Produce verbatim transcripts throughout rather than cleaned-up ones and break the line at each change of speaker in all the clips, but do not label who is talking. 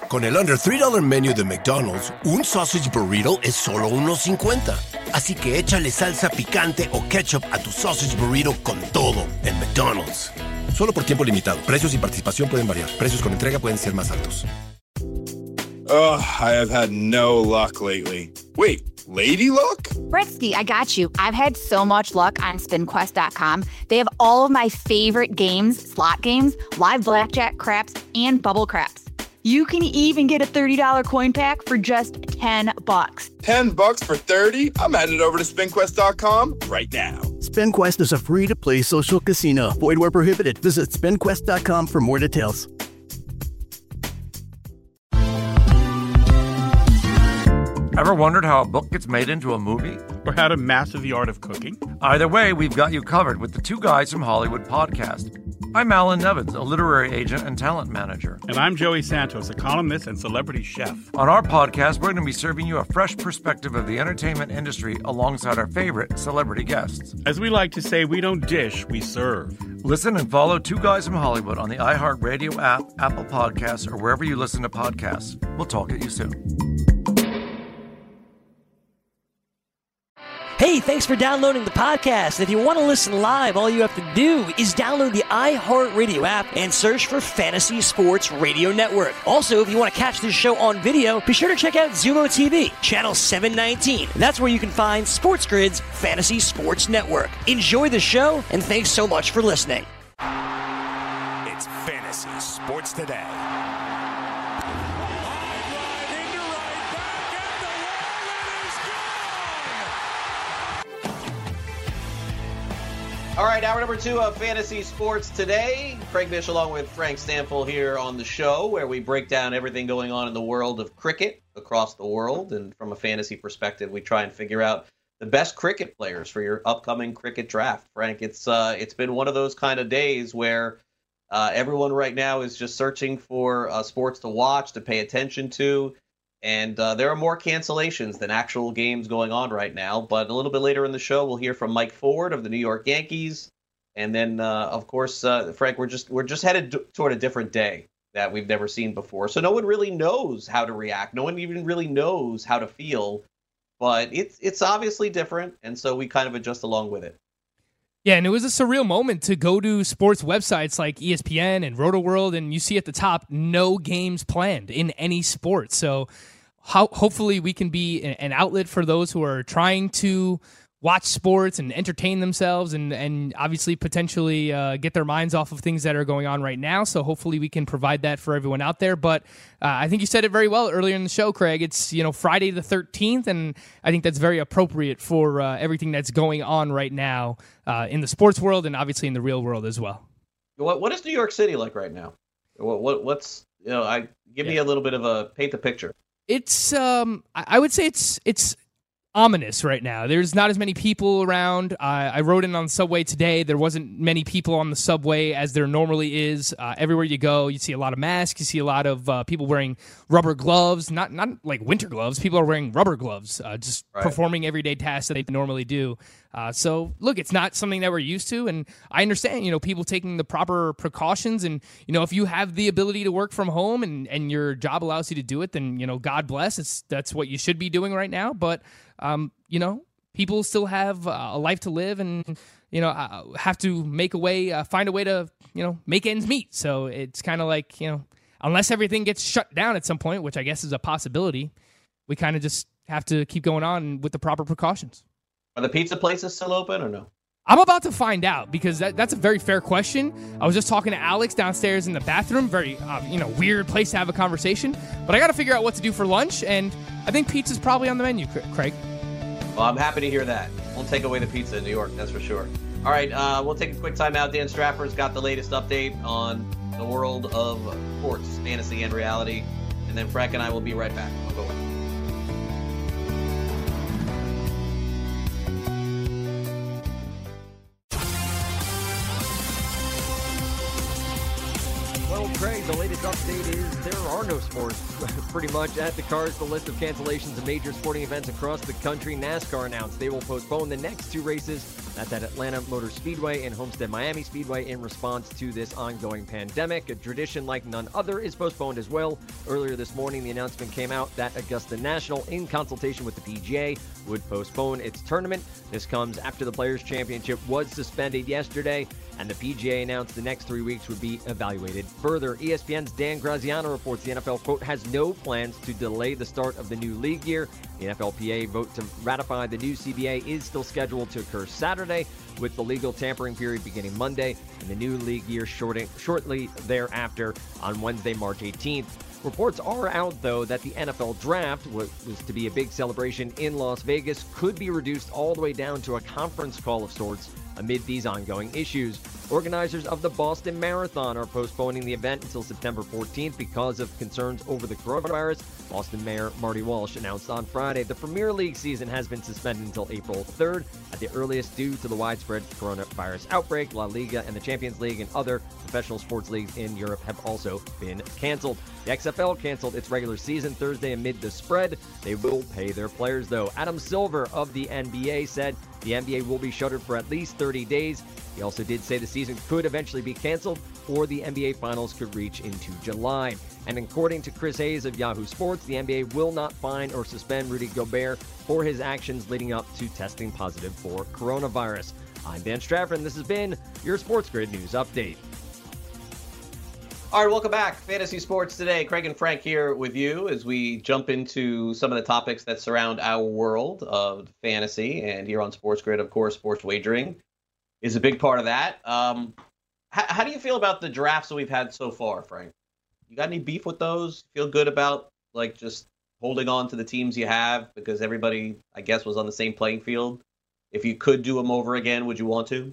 Con el Under three dollar Menu de McDonald's, un Sausage Burrito es solo uno cincuenta. Así que échale salsa picante o ketchup a tu Sausage Burrito con todo en McDonald's. Solo por tiempo limitado. Precios y participación pueden variar. Precios con entrega pueden ser más altos.
Ugh, I have had no luck lately. Wait, lady luck?
Britsky, I got you. I've had so much luck on spin quest dot com. They have all of my favorite games, slot games, live blackjack, craps, and bubble craps. You can even get a thirty dollar coin pack for just ten bucks.
ten bucks for thirty? I'm headed over to spin quest dot com right now.
SpinQuest is a free-to-play social casino. Void where prohibited. Visit spin quest dot com for more details.
Ever wondered how a book gets made into a movie?
Or how to master the art of cooking?
Either way, we've got you covered with the Two Guys from Hollywood podcast. I'm Alan Nevins, a literary agent and talent manager.
And I'm Joey Santos, a columnist and celebrity chef.
On our podcast, we're going to be serving you a fresh perspective of the entertainment industry alongside our favorite celebrity guests.
As we like to say, we don't dish, we serve.
Listen and follow Two Guys from Hollywood on the iHeartRadio app, Apple Podcasts, or wherever you listen to podcasts. We'll talk at you soon.
Hey, thanks for downloading the podcast. If you want to listen live, all you have to do is download the iHeartRadio app and search for Fantasy Sports Radio Network. Also, if you want to catch this show on video, be sure to check out Zumo T V, channel seven nineteen. That's where you can find Sports Grid's Fantasy Sports Network. Enjoy the show, and thanks so much for listening.
It's Fantasy Sports Today.
All right, hour number two of Fantasy Sports Today. Craig Bish along with Frank Stanfill here on the show, where we break down everything going on in the world of cricket across the world. And from a fantasy perspective, we try and figure out the best cricket players for your upcoming cricket draft. Frank, it's uh, it's been one of those kind of days where uh, everyone right now is just searching for uh, sports to watch, to pay attention to. And uh, there are more cancellations than actual games going on right now. But a little bit later in the show, we'll hear from Mike Ford of the New York Yankees. And then, uh, of course, uh, Frank, we're just we're just headed d- toward a different day that we've never seen before. So no one really knows how to react. No one even really knows how to feel. But it's it's obviously different. And so we kind of adjust along with it.
Yeah, and it was a surreal moment to go to sports websites like E S P N and RotoWorld, and you see at the top, no games planned in any sport. So how, hopefully we can be an outlet for those who are trying to watch sports and entertain themselves and, and obviously potentially uh, get their minds off of things that are going on right now. So hopefully we can provide that for everyone out there. But uh, I think you said it very well earlier in the show, Craig. It's, you know, Friday the thirteenth, and I think that's very appropriate for uh, everything that's going on right now uh, in the sports world and obviously in the real world as well.
What What is New York City like right now? What, what What's, you know, I give yeah. me a little bit of a, paint the picture.
It's, um, I would say it's, it's, ominous right now. There's not as many people around. Uh, I rode in on the subway today. There wasn't many people on the subway as there normally is. Uh, everywhere you go, you see a lot of masks. You see a lot of uh, people wearing rubber gloves, not not like winter gloves. People are wearing rubber gloves, uh, just right. performing everyday tasks that they normally do. Uh, so, look, it's not something that we're used to, and I understand, you know, people taking the proper precautions, and, you know, if you have the ability to work from home and, and your job allows you to do it, then, you know, God bless. It's, that's what you should be doing right now, but, um, you know, people still have uh, a life to live and, you know, uh, have to make a way, uh, find a way to, you know, make ends meet. So it's kind of like, you know, unless everything gets shut down at some point, which I guess is a possibility, we kind of just have to keep going on with the proper precautions.
Are the pizza places still open or no?
I'm about to find out because that, that's a very fair question. I was just talking to Alex downstairs in the bathroom. Very, uh, you know, weird place to have a conversation. But I got to figure out what to do for lunch, and I think pizza's probably on the menu, Craig.
Well, I'm happy to hear that. Won't take away the pizza in New York, that's for sure. All right, uh, we'll take a quick time out. Dan Strapper's got the latest update on the world of sports, fantasy, and reality. And then Frank and I will be right back. I'll go away.
Well, Craig, the latest update is there are no sports pretty much at the cards. The list of cancellations of major sporting events across the country. NASCAR announced they will postpone the next two races That's at Atlanta Motor Speedway and Homestead Miami Speedway in response to this ongoing pandemic. A tradition like none other is postponed as well. Earlier this morning, the announcement came out that Augusta National, in consultation with the P G A, would postpone its tournament. This comes after the Players' Championship was suspended yesterday, and the P G A announced the next three weeks would be evaluated further. E S P N's Dan Graziano reports the N F L, quote, has no plans to delay the start of the new league year. The N F L P A vote to ratify the new C B A is still scheduled to occur Saturday, with the legal tampering period beginning Monday, and the new league year shorting, shortly thereafter on Wednesday, March eighteenth. Reports are out, though, that the N F L draft, what was to be a big celebration in Las Vegas, could be reduced all the way down to a conference call of sorts amid these ongoing issues. Organizers of the Boston Marathon are postponing the event until September fourteenth because of concerns over the coronavirus. Boston Mayor Marty Walsh announced on Friday the Premier League season has been suspended until April third at the earliest due to the widespread coronavirus outbreak. La Liga and the Champions League and other professional sports leagues in Europe have also been canceled. The X F L canceled its regular season Thursday amid the spread. They will pay their players, though. Adam Silver of the N B A said the N B A will be shuttered for at least thirty days. He also did say the season could eventually be canceled, or the N B A Finals could reach into July. And according to Chris Hayes of Yahoo Sports, the N B A will not fine or suspend Rudy Gobert for his actions leading up to testing positive for coronavirus. I'm Dan Strafford, and this has been your Sports Grid News Update.
All right, welcome back. Fantasy Sports Today. Craig and Frank here with you as we jump into some of the topics that surround our world of fantasy. And here on Sports Grid, of course, sports wagering is a big part of that. Um, how, how do you feel about the drafts that we've had so far, Frank? You got any beef with those? Feel good about, like, just holding on to the teams you have because everybody, I guess, was on the same playing field? If you could do them over again, would you want to?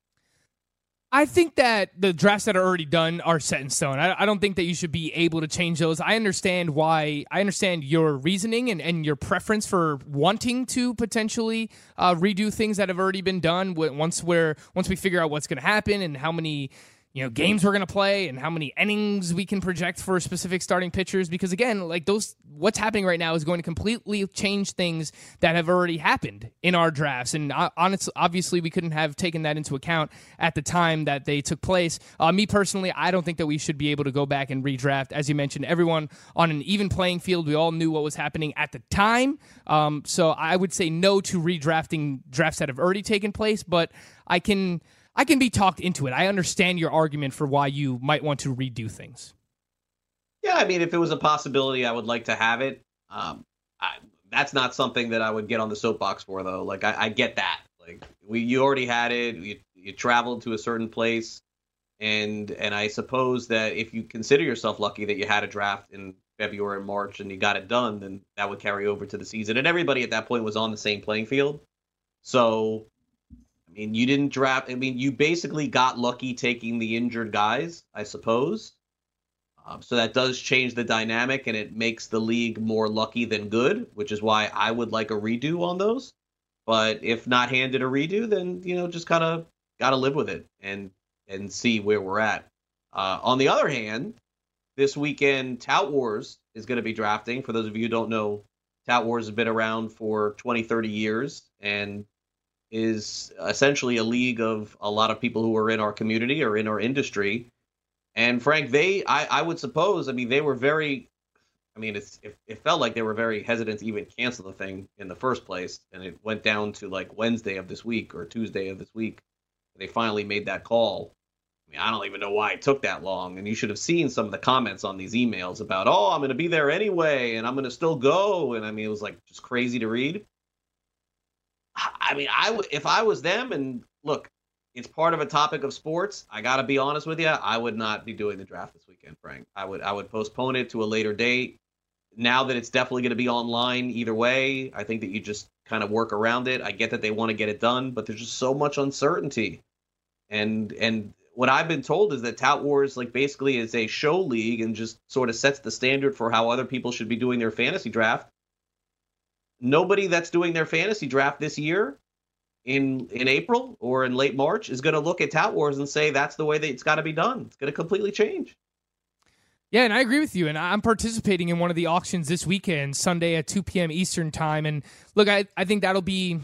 I think that the drafts that are already done are set in stone. I, I don't think that you should be able to change those. I understand why. I understand your reasoning and, and your preference for wanting to potentially uh, redo things that have already been done. Once we're once we figure out what's going to happen and how many you know games we're going to play and how many innings we can project for specific starting pitchers. Because again, like those, what's happening right now is going to completely change things that have already happened in our drafts. And uh, honestly, obviously, we couldn't have taken that into account at the time that they took place. Uh, me personally, I don't think that we should be able to go back and redraft. As you mentioned, everyone on an even playing field. We all knew what was happening at the time. Um, so I would say no to redrafting drafts that have already taken place. But I can. I can be talked into it. I understand your argument for why you might want to redo things.
Yeah, I mean, if it was a possibility, I would like to have it. Um, I, that's not something that I would get on the soapbox for, though. Like, I, I get that. Like, we, you already had it. You, you traveled to a certain place, and and I suppose that if you consider yourself lucky that you had a draft in February and March and you got it done, then that would carry over to the season. And everybody at that point was on the same playing field. So, I mean, you didn't draft. I mean, you basically got lucky taking the injured guys, I suppose. Um, so that does change the dynamic, and it makes the league more lucky than good, which is why I would like a redo on those. But if not handed a redo, then, you know, just kind of got to live with it and and see where we're at. Uh, on the other hand, this weekend, Tout Wars is going to be drafting. For those of you who don't know, Tout Wars has been around for twenty, thirty years, and is essentially a league of a lot of people who are in our community or in our industry. And Frank, they, I, I would suppose, I mean, they were very, I mean, it's, it, it felt like they were very hesitant to even cancel the thing in the first place. And it went down to like Wednesday of this week or Tuesday of this week. They finally made that call. I mean, I don't even know why it took that long. And you should have seen some of the comments on these emails about, oh, I'm going to be there anyway, and I'm going to still go. And I mean, it was like just crazy to read. I mean, I w- if I was them, and look, it's part of a topic of sports. I got to be honest with you. I would not be doing the draft this weekend, Frank. I would I would postpone it to a later date. Now that it's definitely going to be online either way, I think that you just kind of work around it. I get that they want to get it done, but there's just so much uncertainty. And and what I've been told is that Tout Wars like basically is a show league and just sort of sets the standard for how other people should be doing their fantasy draft. Nobody that's doing their fantasy draft this year in in April or in late March is going to look at Tout Wars and say that's the way that it's got to be done. It's going to completely change.
Yeah, and I agree with you. And I'm participating in one of the auctions this weekend, Sunday at two p.m. Eastern time. And look, I, I think that'll be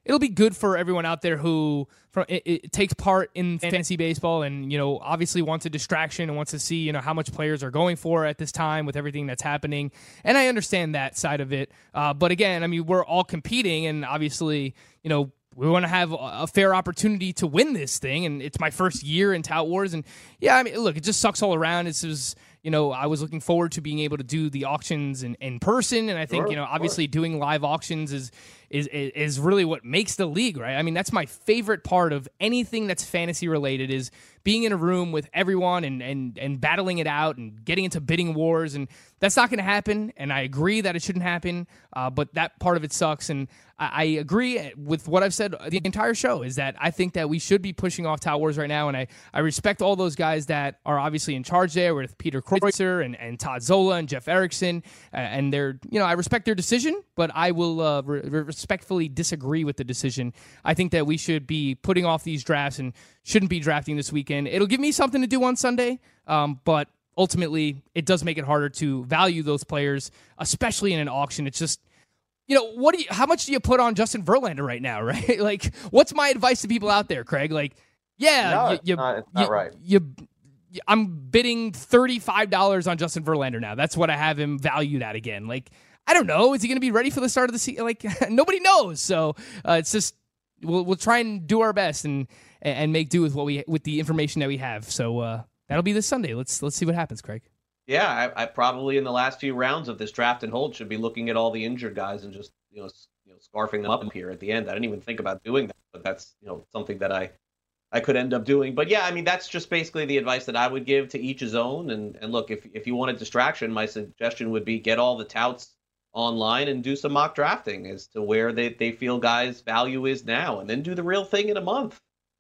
it'll be good for everyone out there who from it, it takes part in fantasy baseball and, you know, obviously wants a distraction and wants to see, you know, how much players are going for at this time with everything that's happening. And I understand that side of it. Uh, but again, I mean, we're all competing, and obviously, you know, we want to have a fair opportunity to win this thing. And it's my first year in Tout Wars. And yeah, I mean, look, it just sucks all around. This is, you know, I was looking forward to being able to do the auctions in, in person. And I think, sure, you know, obviously doing live auctions is, is, is really what makes the league, right? I mean, that's my favorite part of anything that's fantasy related, is being in a room with everyone and, and, and battling it out and getting into bidding wars. And that's not going to happen. And I agree that it shouldn't happen. Uh, but that part of it sucks. And I, I agree with what I've said the entire show, is that I think that we should be pushing off Tout Wars right now. And I, I respect all those guys that are obviously in charge there, with Peter Kreutzer and, and Todd Zola and Jeff Erickson. Uh, and they're, you know, I respect their decision, but I will uh, re- respectfully disagree with the decision. I think that we should be putting off these drafts and shouldn't be drafting this weekend. It'll give me something to do on Sunday, um, but ultimately it does make it harder to value those players, especially in an auction. It's just, you know, what do you, how much do you put on Justin Verlander right now, right? Like, what's my advice to people out there, Craig? Like, yeah,
no,
you,
it's
you,
not, it's not
you,
right.
You, you, I'm bidding thirty-five dollars on Justin Verlander now. That's what I have him valued at again. Like, I don't know. Is he going to be ready for the start of the season? Like, nobody knows. So uh, it's just, we'll we'll try and do our best and and make do with what we with the information that we have. So uh, that'll be this Sunday. Let's let's see what happens, Craig.
Yeah, I, I probably in the last few rounds of this draft and hold should be looking at all the injured guys and just, you know, you know, scarfing them up here at the end. I didn't even think about doing that, but that's, you know, something that I I could end up doing. But yeah, I mean, that's just basically the advice that I would give, to each his own. And and look, if if you want a distraction, my suggestion would be get all the touts online and do some mock drafting as to where they, they feel guys' value is now, and then do the real thing in a month.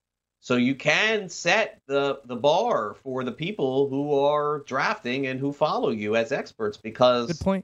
So you can set the, the bar for the people who are drafting and who follow you as experts, because
good point.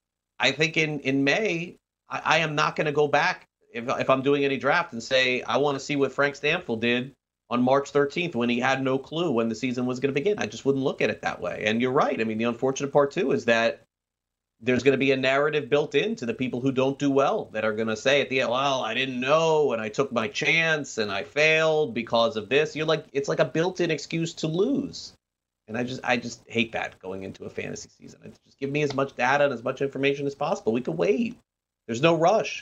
I think in, in May, I, I am not going to go back if, if I'm doing any draft and say, I want to see what Frank Stanfield did on March thirteenth when he had no clue when the season was going to begin. I just wouldn't look at it that way. And you're right. I mean, the unfortunate part, too, is that there's going to be a narrative built into the people who don't do well that are going to say at the end, well, I didn't know, and I took my chance, and I failed because of this. You're like, it's like a built-in excuse to lose. And I just I just hate that going into a fantasy season. It's just give me as much data and as much information as possible. We can wait. There's no rush.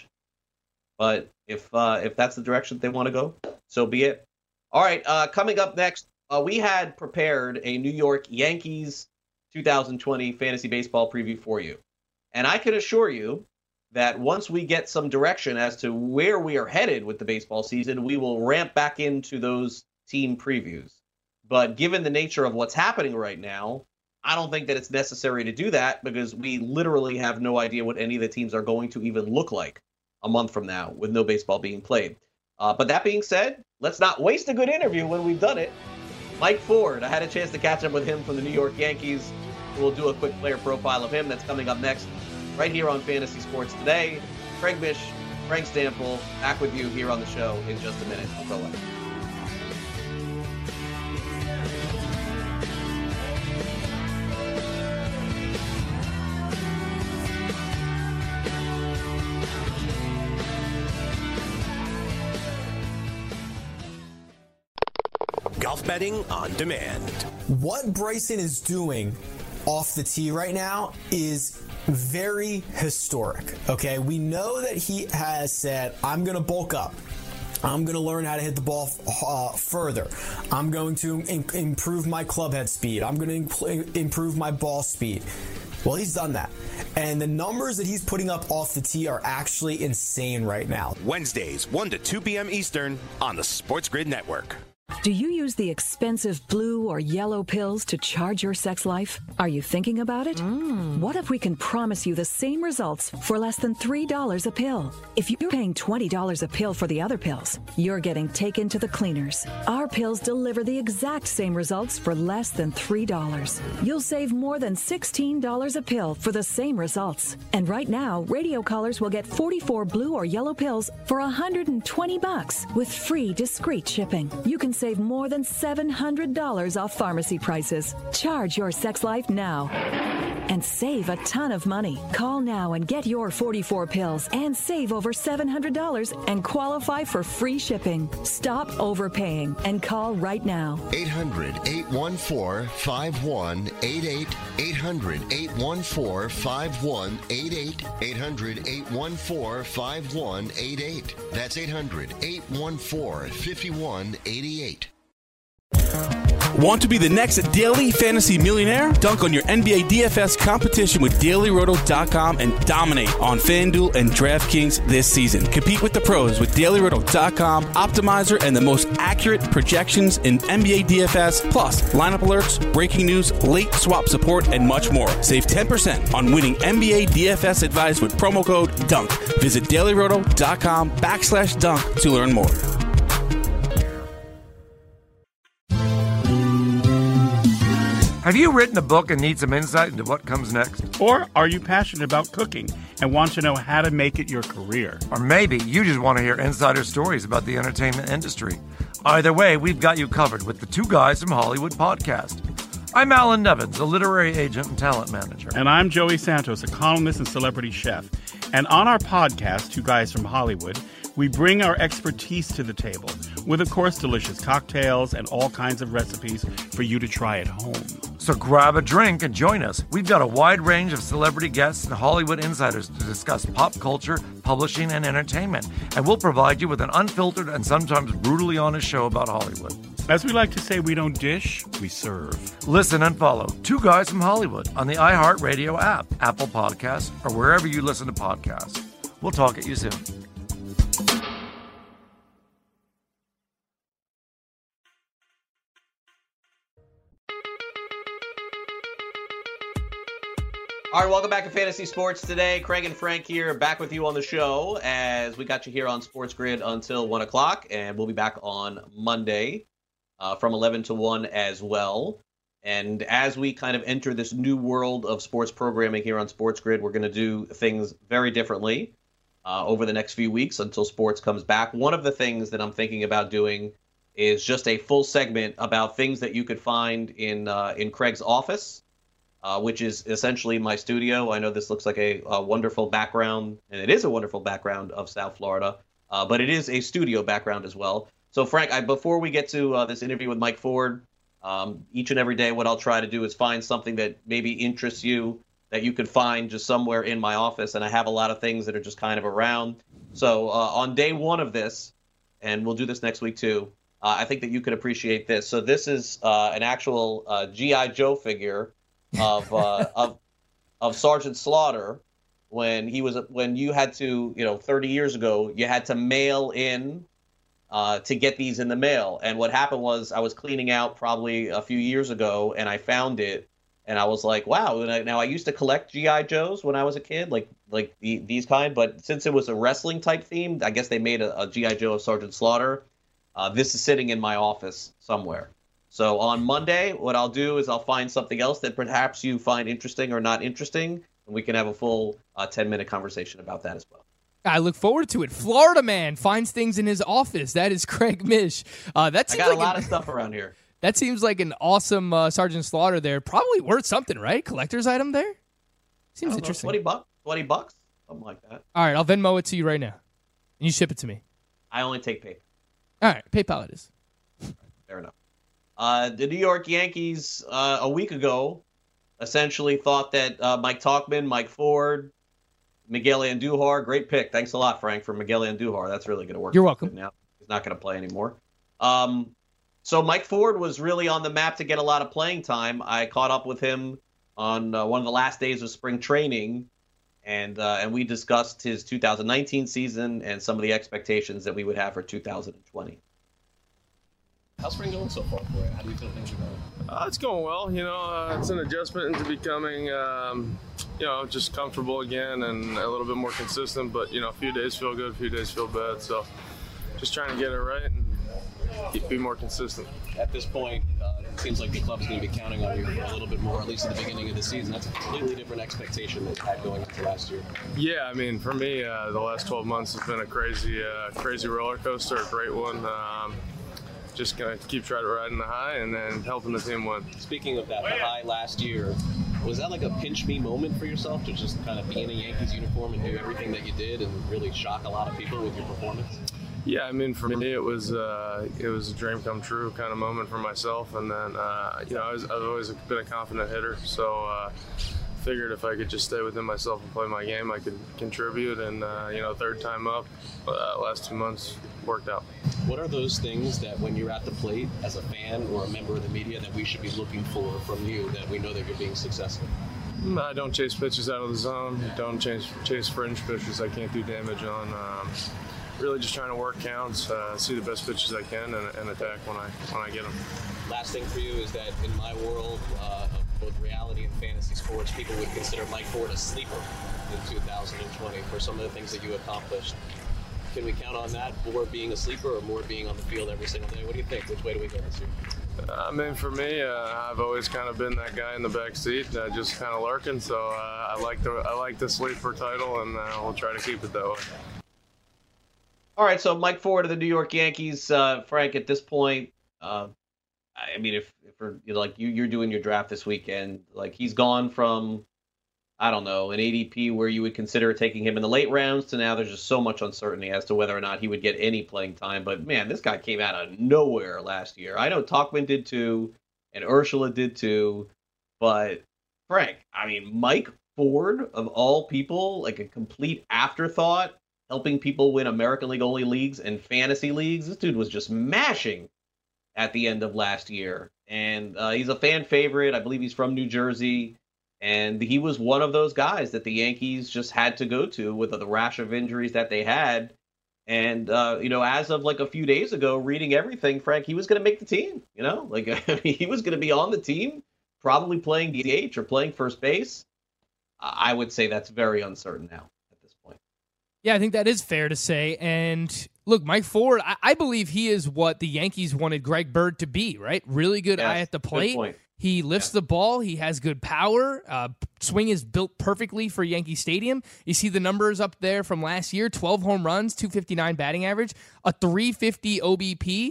But if uh, if that's the direction they want to go, so be it. All right, uh, coming up next, uh, we had prepared a New York Yankees two thousand twenty fantasy baseball preview for you. And I can assure you that once we get some direction as to where we are headed with the baseball season, we will ramp back into those team previews. But given the nature of what's happening right now, I don't think that it's necessary to do that, because we literally have no idea what any of the teams are going to even look like a month from now with no baseball being played. Uh, but that being said, let's not waste a good interview when we've done it. Mike Ford, I had a chance to catch up with him from the New York Yankees. We'll do a quick player profile of him. That's coming up next, right here on Fantasy Sports Today. Craig Mish, Frank Stampfl, back with you here on the show in just a minute. Until then.
Golf betting on demand.
What Bryson is doing off the tee right now is very historic. Okay, we know that he has said, I'm going to bulk up. I'm going to learn how to hit the ball uh, further. I'm going to in- improve my club head speed. I'm going to imp- improve my ball speed. Well, he's done that. And the numbers that he's putting up off the tee are actually insane right now.
Wednesdays, one to two p.m. Eastern on the Sports Grid Network.
Do you use the expensive blue or yellow pills to charge your sex life? Are you thinking about it? Mm. What if we can promise you the same results for less than three dollars a pill? If you're paying twenty dollars a pill for the other pills, you're getting taken to the cleaners. Our pills deliver the exact same results for less than three dollars. You'll save more than sixteen dollars a pill for the same results. And right now, radio callers will get forty-four blue or yellow pills for one hundred twenty bucks with free discreet shipping. You can save more than seven hundred dollars off pharmacy prices. Charge your sex life now. and save a ton of money. Call now and get your forty-four pills and save over seven hundred dollars and qualify for free shipping. Stop overpaying and call right now.
eight hundred, eight one four, five one eight eight. eight hundred, eight one four, five one eight eight. eight hundred, eight one four, five one eight eight. That's eight hundred, eight one four, five one eight eight.
Want to be the next daily fantasy millionaire? Dunk on your N B A D F S competition with Daily Roto dot com and dominate on FanDuel and DraftKings this season. Compete with the pros with Daily Roto dot com, Optimizer, and the most accurate projections in N B A D F S, plus lineup alerts, breaking news, late swap support, and much more. Save ten percent on winning N B A D F S advice with promo code DUNK. Visit Daily Roto dot com backslash dunk to learn more.
Have you written a book and need some insight into what comes next?
Or are you passionate about cooking and want to know how to make it your career?
Or maybe you just want to hear insider stories about the entertainment industry. Either way, we've got you covered with the Two Guys from Hollywood podcast. I'm Alan Nevins, a literary agent and talent manager.
And I'm Joey Santos, a columnist and celebrity chef. And on our podcast, Two Guys from Hollywood, we bring our expertise to the table with, of course, delicious cocktails and all kinds of recipes for you to try at home.
So grab a drink and join us. We've got a wide range of celebrity guests and Hollywood insiders to discuss pop culture, publishing, and entertainment. And we'll provide you with an unfiltered and sometimes brutally honest show about Hollywood.
As we like to say, we don't dish, we serve.
Listen and follow Two Guys from Hollywood on the iHeartRadio app, Apple Podcasts, or wherever you listen to podcasts. We'll talk at you soon.
All right, welcome back to Fantasy Sports Today. Craig and Frank here, back with you on the show as we got you here on Sports Grid until one o'clock, and we'll be back on Monday uh, from eleven to one as well. And as we kind of enter this new world of sports programming here on Sports Grid, we're going to do things very differently uh, over the next few weeks until sports comes back. One of the things that I'm thinking about doing is just a full segment about things that you could find in uh, in Craig's office. Uh, which is essentially my studio. I know this looks like a, a wonderful background, and it is a wonderful background of South Florida, uh, but it is a studio background as well. So, Frank, I, before we get to uh, this interview with Mike Ford, um, each and every day what I'll try to do is find something that maybe interests you that you could find just somewhere in my office, and I have a lot of things that are just kind of around. So uh, on day one of this, and we'll do this next week too, uh, I think that you could appreciate this. So this is uh, an actual uh, G I. Joe figure of uh, of of Sergeant Slaughter when he was when you had to, you know, thirty years ago, you had to mail in uh, to get these in the mail. And what happened was I was cleaning out probably a few years ago, and I found it, and I was like, wow. And I, now I used to collect G I. Joes when I was a kid, like like the, these kind, but since it was a wrestling type theme, I guess they made a, a G I. Joe of Sergeant Slaughter. Uh, this is sitting in my office somewhere. So on Monday, what I'll do is I'll find something else that perhaps you find interesting or not interesting, and we can have a full uh, ten-minute conversation about that as well.
I look forward to it. Florida man finds things in his office. That is Craig Mish. Uh, that seems
I got
like
a lot
an,
of stuff around here.
That seems like an awesome uh, Sergeant Slaughter there. Probably worth something, right? Collector's item there? Seems
know,
interesting.
twenty bucks, twenty bucks, something like that.
All right, I'll Venmo it to you right now. And you ship it to me.
I only take PayPal.
All right, PayPal it is.
Fair enough. Uh, the New York Yankees uh, a week ago essentially thought that uh, Mike Tauchman, Mike Ford, Miguel Andujar, great pick. Thanks a lot, Frank, for Miguel Andujar. That's really going to work.
You're welcome.
Now he's not going to play anymore. Um, so Mike Ford was really on the map to get a lot of playing time. I caught up with him on uh, one of the last days of spring training, and uh, and we discussed his two thousand nineteen season and some of the expectations that we would have for two thousand twenty.
How's spring going so far for you? How do you feel things are going?
Uh, it's going well. You know, uh, it's an adjustment into becoming, um, you know, just comfortable again and a little bit more consistent. But, you know, a few days feel good, a few days feel bad. So just trying to get it right and keep, be more consistent.
At this point, uh, it seems like the club's going to be counting on you for a little bit more, at least at the beginning of the season. That's a completely different expectation than you had going into last year.
Yeah, I mean, for me, uh, the last twelve months has been a crazy, uh, crazy roller coaster, a great one. Um, Just going to keep trying to ride in the high and then helping the team win.
Speaking of that, the high last year, Was that like a pinch me moment for yourself to just kind of be in a Yankees uniform and do everything that you did and really shock a lot of people with your performance?
Yeah, I mean, for me, it was uh, it was a dream come true kind of moment for myself. And then, uh, you know, I was, I've always been a confident hitter, so uh, figured if I could just stay within myself and play my game, I could contribute. And, uh, you know, third time up, uh, last two months worked out.
What are those things that when you're at the plate as a fan or a member of the media that we should be looking for from you that we know that you're being successful?
I don't chase pitches out of the zone. Don't chase, chase fringe pitches I can't do damage on. Um, really just trying to work counts, uh, see the best pitches I can, and, and attack when I when I get them.
Last thing for you is that in my world uh, of both reality and fantasy sports, people would consider Mike Ford a sleeper in two thousand twenty for some of the things that you accomplished. Can we count on that, more being a sleeper or more being on the field every single day? What do you think? Which way do we go this year?
I mean, for me, uh, I've always kind of been that guy in the back seat, uh, just kind of lurking. So uh, I like the I like the sleeper title, and uh, we'll try to keep it that way.
All right, so Mike Ford of the New York Yankees, uh, Frank. At this point, uh, I mean, if, if we're, you know, like you, you're doing your draft this weekend, like he's gone from, I don't know, an A D P where you would consider taking him in the late rounds to now there's just so much uncertainty as to whether or not he would get any playing time. But man, this guy came out of nowhere last year. I know Tauchman did too, and Urshela did too, but Frank, I mean, Mike Ford of all people, like a complete afterthought, helping people win American League only leagues and fantasy leagues. This dude was just mashing at the end of last year. And uh, he's a fan favorite. I believe he's from New Jersey. And he was one of those guys that the Yankees just had to go to with the rash of injuries that they had. And, uh, you know, as of like a few days ago, reading everything, Frank, he was going to make the team. You know, like I mean, he was going to be on the team, probably playing D H or playing first base. Uh, I would say that's very uncertain now.
Yeah, I think that is fair to say. And look, Mike Ford, I, I believe he is what the Yankees wanted Greg Bird to be, right? Really good yes, eye at the plate. He lifts yeah. the ball. He has good power. Uh, swing is built perfectly for Yankee Stadium. You see the numbers up there from last year, twelve home runs, two fifty-nine batting average, a three fifty O B P,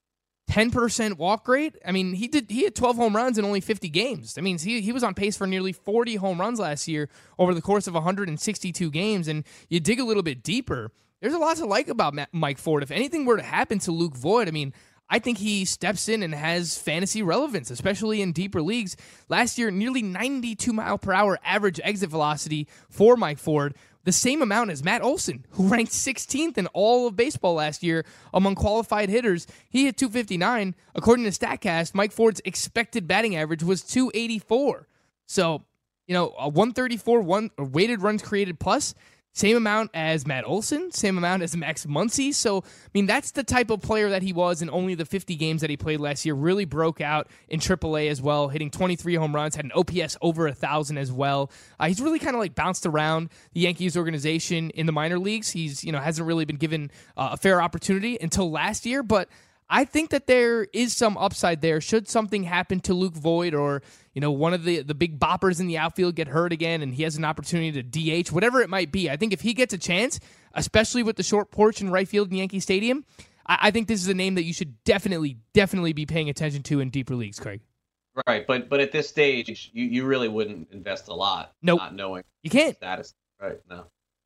ten percent walk rate. I mean, he did. He had twelve home runs in only fifty games. I mean, he he was on pace for nearly forty home runs last year over the course of one hundred sixty-two games. And you dig a little bit deeper, there's a lot to like about Mike Ford. If anything were to happen to Luke Voit, I mean, I think he steps in and has fantasy relevance, especially in deeper leagues. Last year, nearly ninety-two mile per hour average exit velocity for Mike Ford. The same amount as Matt Olson, who ranked sixteenth in all of baseball last year among qualified hitters. He hit two fifty-nine. According to StatCast, Mike Ford's expected batting average was two eighty-four. So, you know, a one thirty-four one weighted runs created plus, same amount as Matt Olson, same amount as Max Muncy. So, I mean, that's the type of player that he was in only the fifty games that he played last year. Really broke out in triple A as well, hitting twenty-three home runs, had an O P S over one thousand as well. Uh, he's really kind of like bounced around the Yankees organization in the minor leagues. He's, you know, hasn't really been given uh, a fair opportunity until last year, but I think that there is some upside there. Should something happen to Luke Voit or, you know, one of the, the big boppers in the outfield get hurt again and he has an opportunity to D H, whatever it might be, I think if he gets a chance, especially with the short porch in right field in Yankee Stadium, I, I think this is a name that you should definitely, definitely be paying attention to in deeper leagues, Craig.
Right, but but at this stage, you, you really wouldn't invest a lot,
nope.
not knowing
you can't.
Status. Right, no.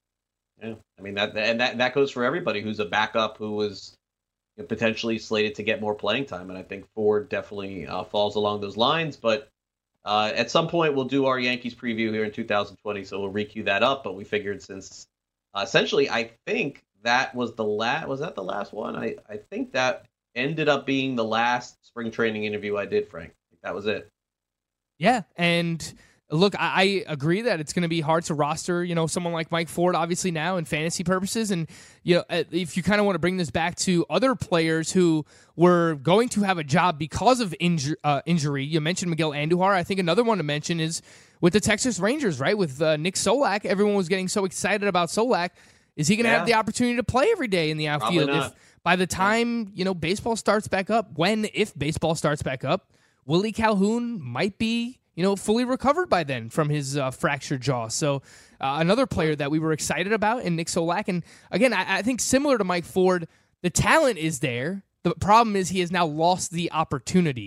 Yeah, I mean, that and that, that goes for everybody who's a backup who was potentially slated to get more playing time, and I think Ford definitely uh, falls along those lines. But uh, at some point, we'll do our Yankees preview here in two thousand twenty, so we'll re-queue that up. But we figured since uh, essentially, I think that was the last. Was that the last one? I I think that ended up being the last spring training interview I did, Frank. That was it.
Yeah, and look, I, I agree that it's going to be hard to roster, you know, someone like Mike Ford, obviously now in fantasy purposes. And, you know, if you kind of want to bring this back to other players who were going to have a job because of inju- uh, injury, you mentioned Miguel Andujar. I think another one to mention is with the Texas Rangers, right? With uh, Nick Solak, everyone was getting so excited about Solak. Is he going to yeah. have the opportunity to play every day in the outfield? If by the time, you know, baseball starts back up, when, if baseball starts back up, Willie Calhoun might be, you know, fully recovered by then from his uh, fractured jaw. So uh, another player that we were excited about in Nick Solak. And again, I, I think similar to Mike Ford, the talent is there. The problem is he has now lost the opportunity.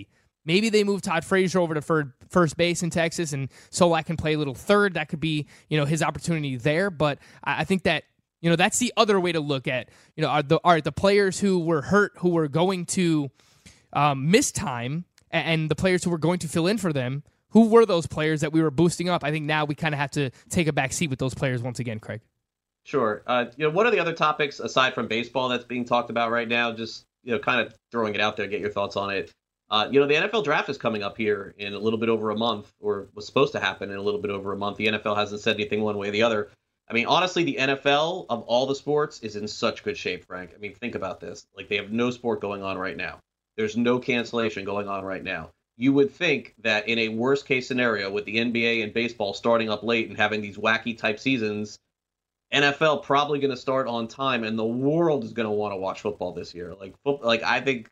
Maybe they move Todd Frazier over to fir- first base in Texas, and Solak can play a little third. That could be, you know, his opportunity there. But I, I think that, you know, that's the other way to look at, you know, are the are the players who were hurt, who were going to um, miss time, and, and the players who were going to fill in for them. Who were those players that we were boosting up? I think now we kind of have to take a back seat with those players once again, Craig.
Sure. Uh, you know, what are the other topics aside from baseball that's being talked about right now? Just, you know, kind of throwing it out there, get your thoughts on it. Uh, you know, the N F L draft is coming up here in a little bit over a month, or was supposed to happen in a little bit over a month. The N F L hasn't said anything one way or the other. I mean, honestly, the N F L, of all the sports, is in such good shape, Frank. I mean, think about this. Like, they have no sport going on right now. There's no cancellation going on right now. You would think that in a worst-case scenario, with the N B A and baseball starting up late and having these wacky-type seasons, N F L probably going to start on time, and the world is going to want to watch football this year. Like, like I think,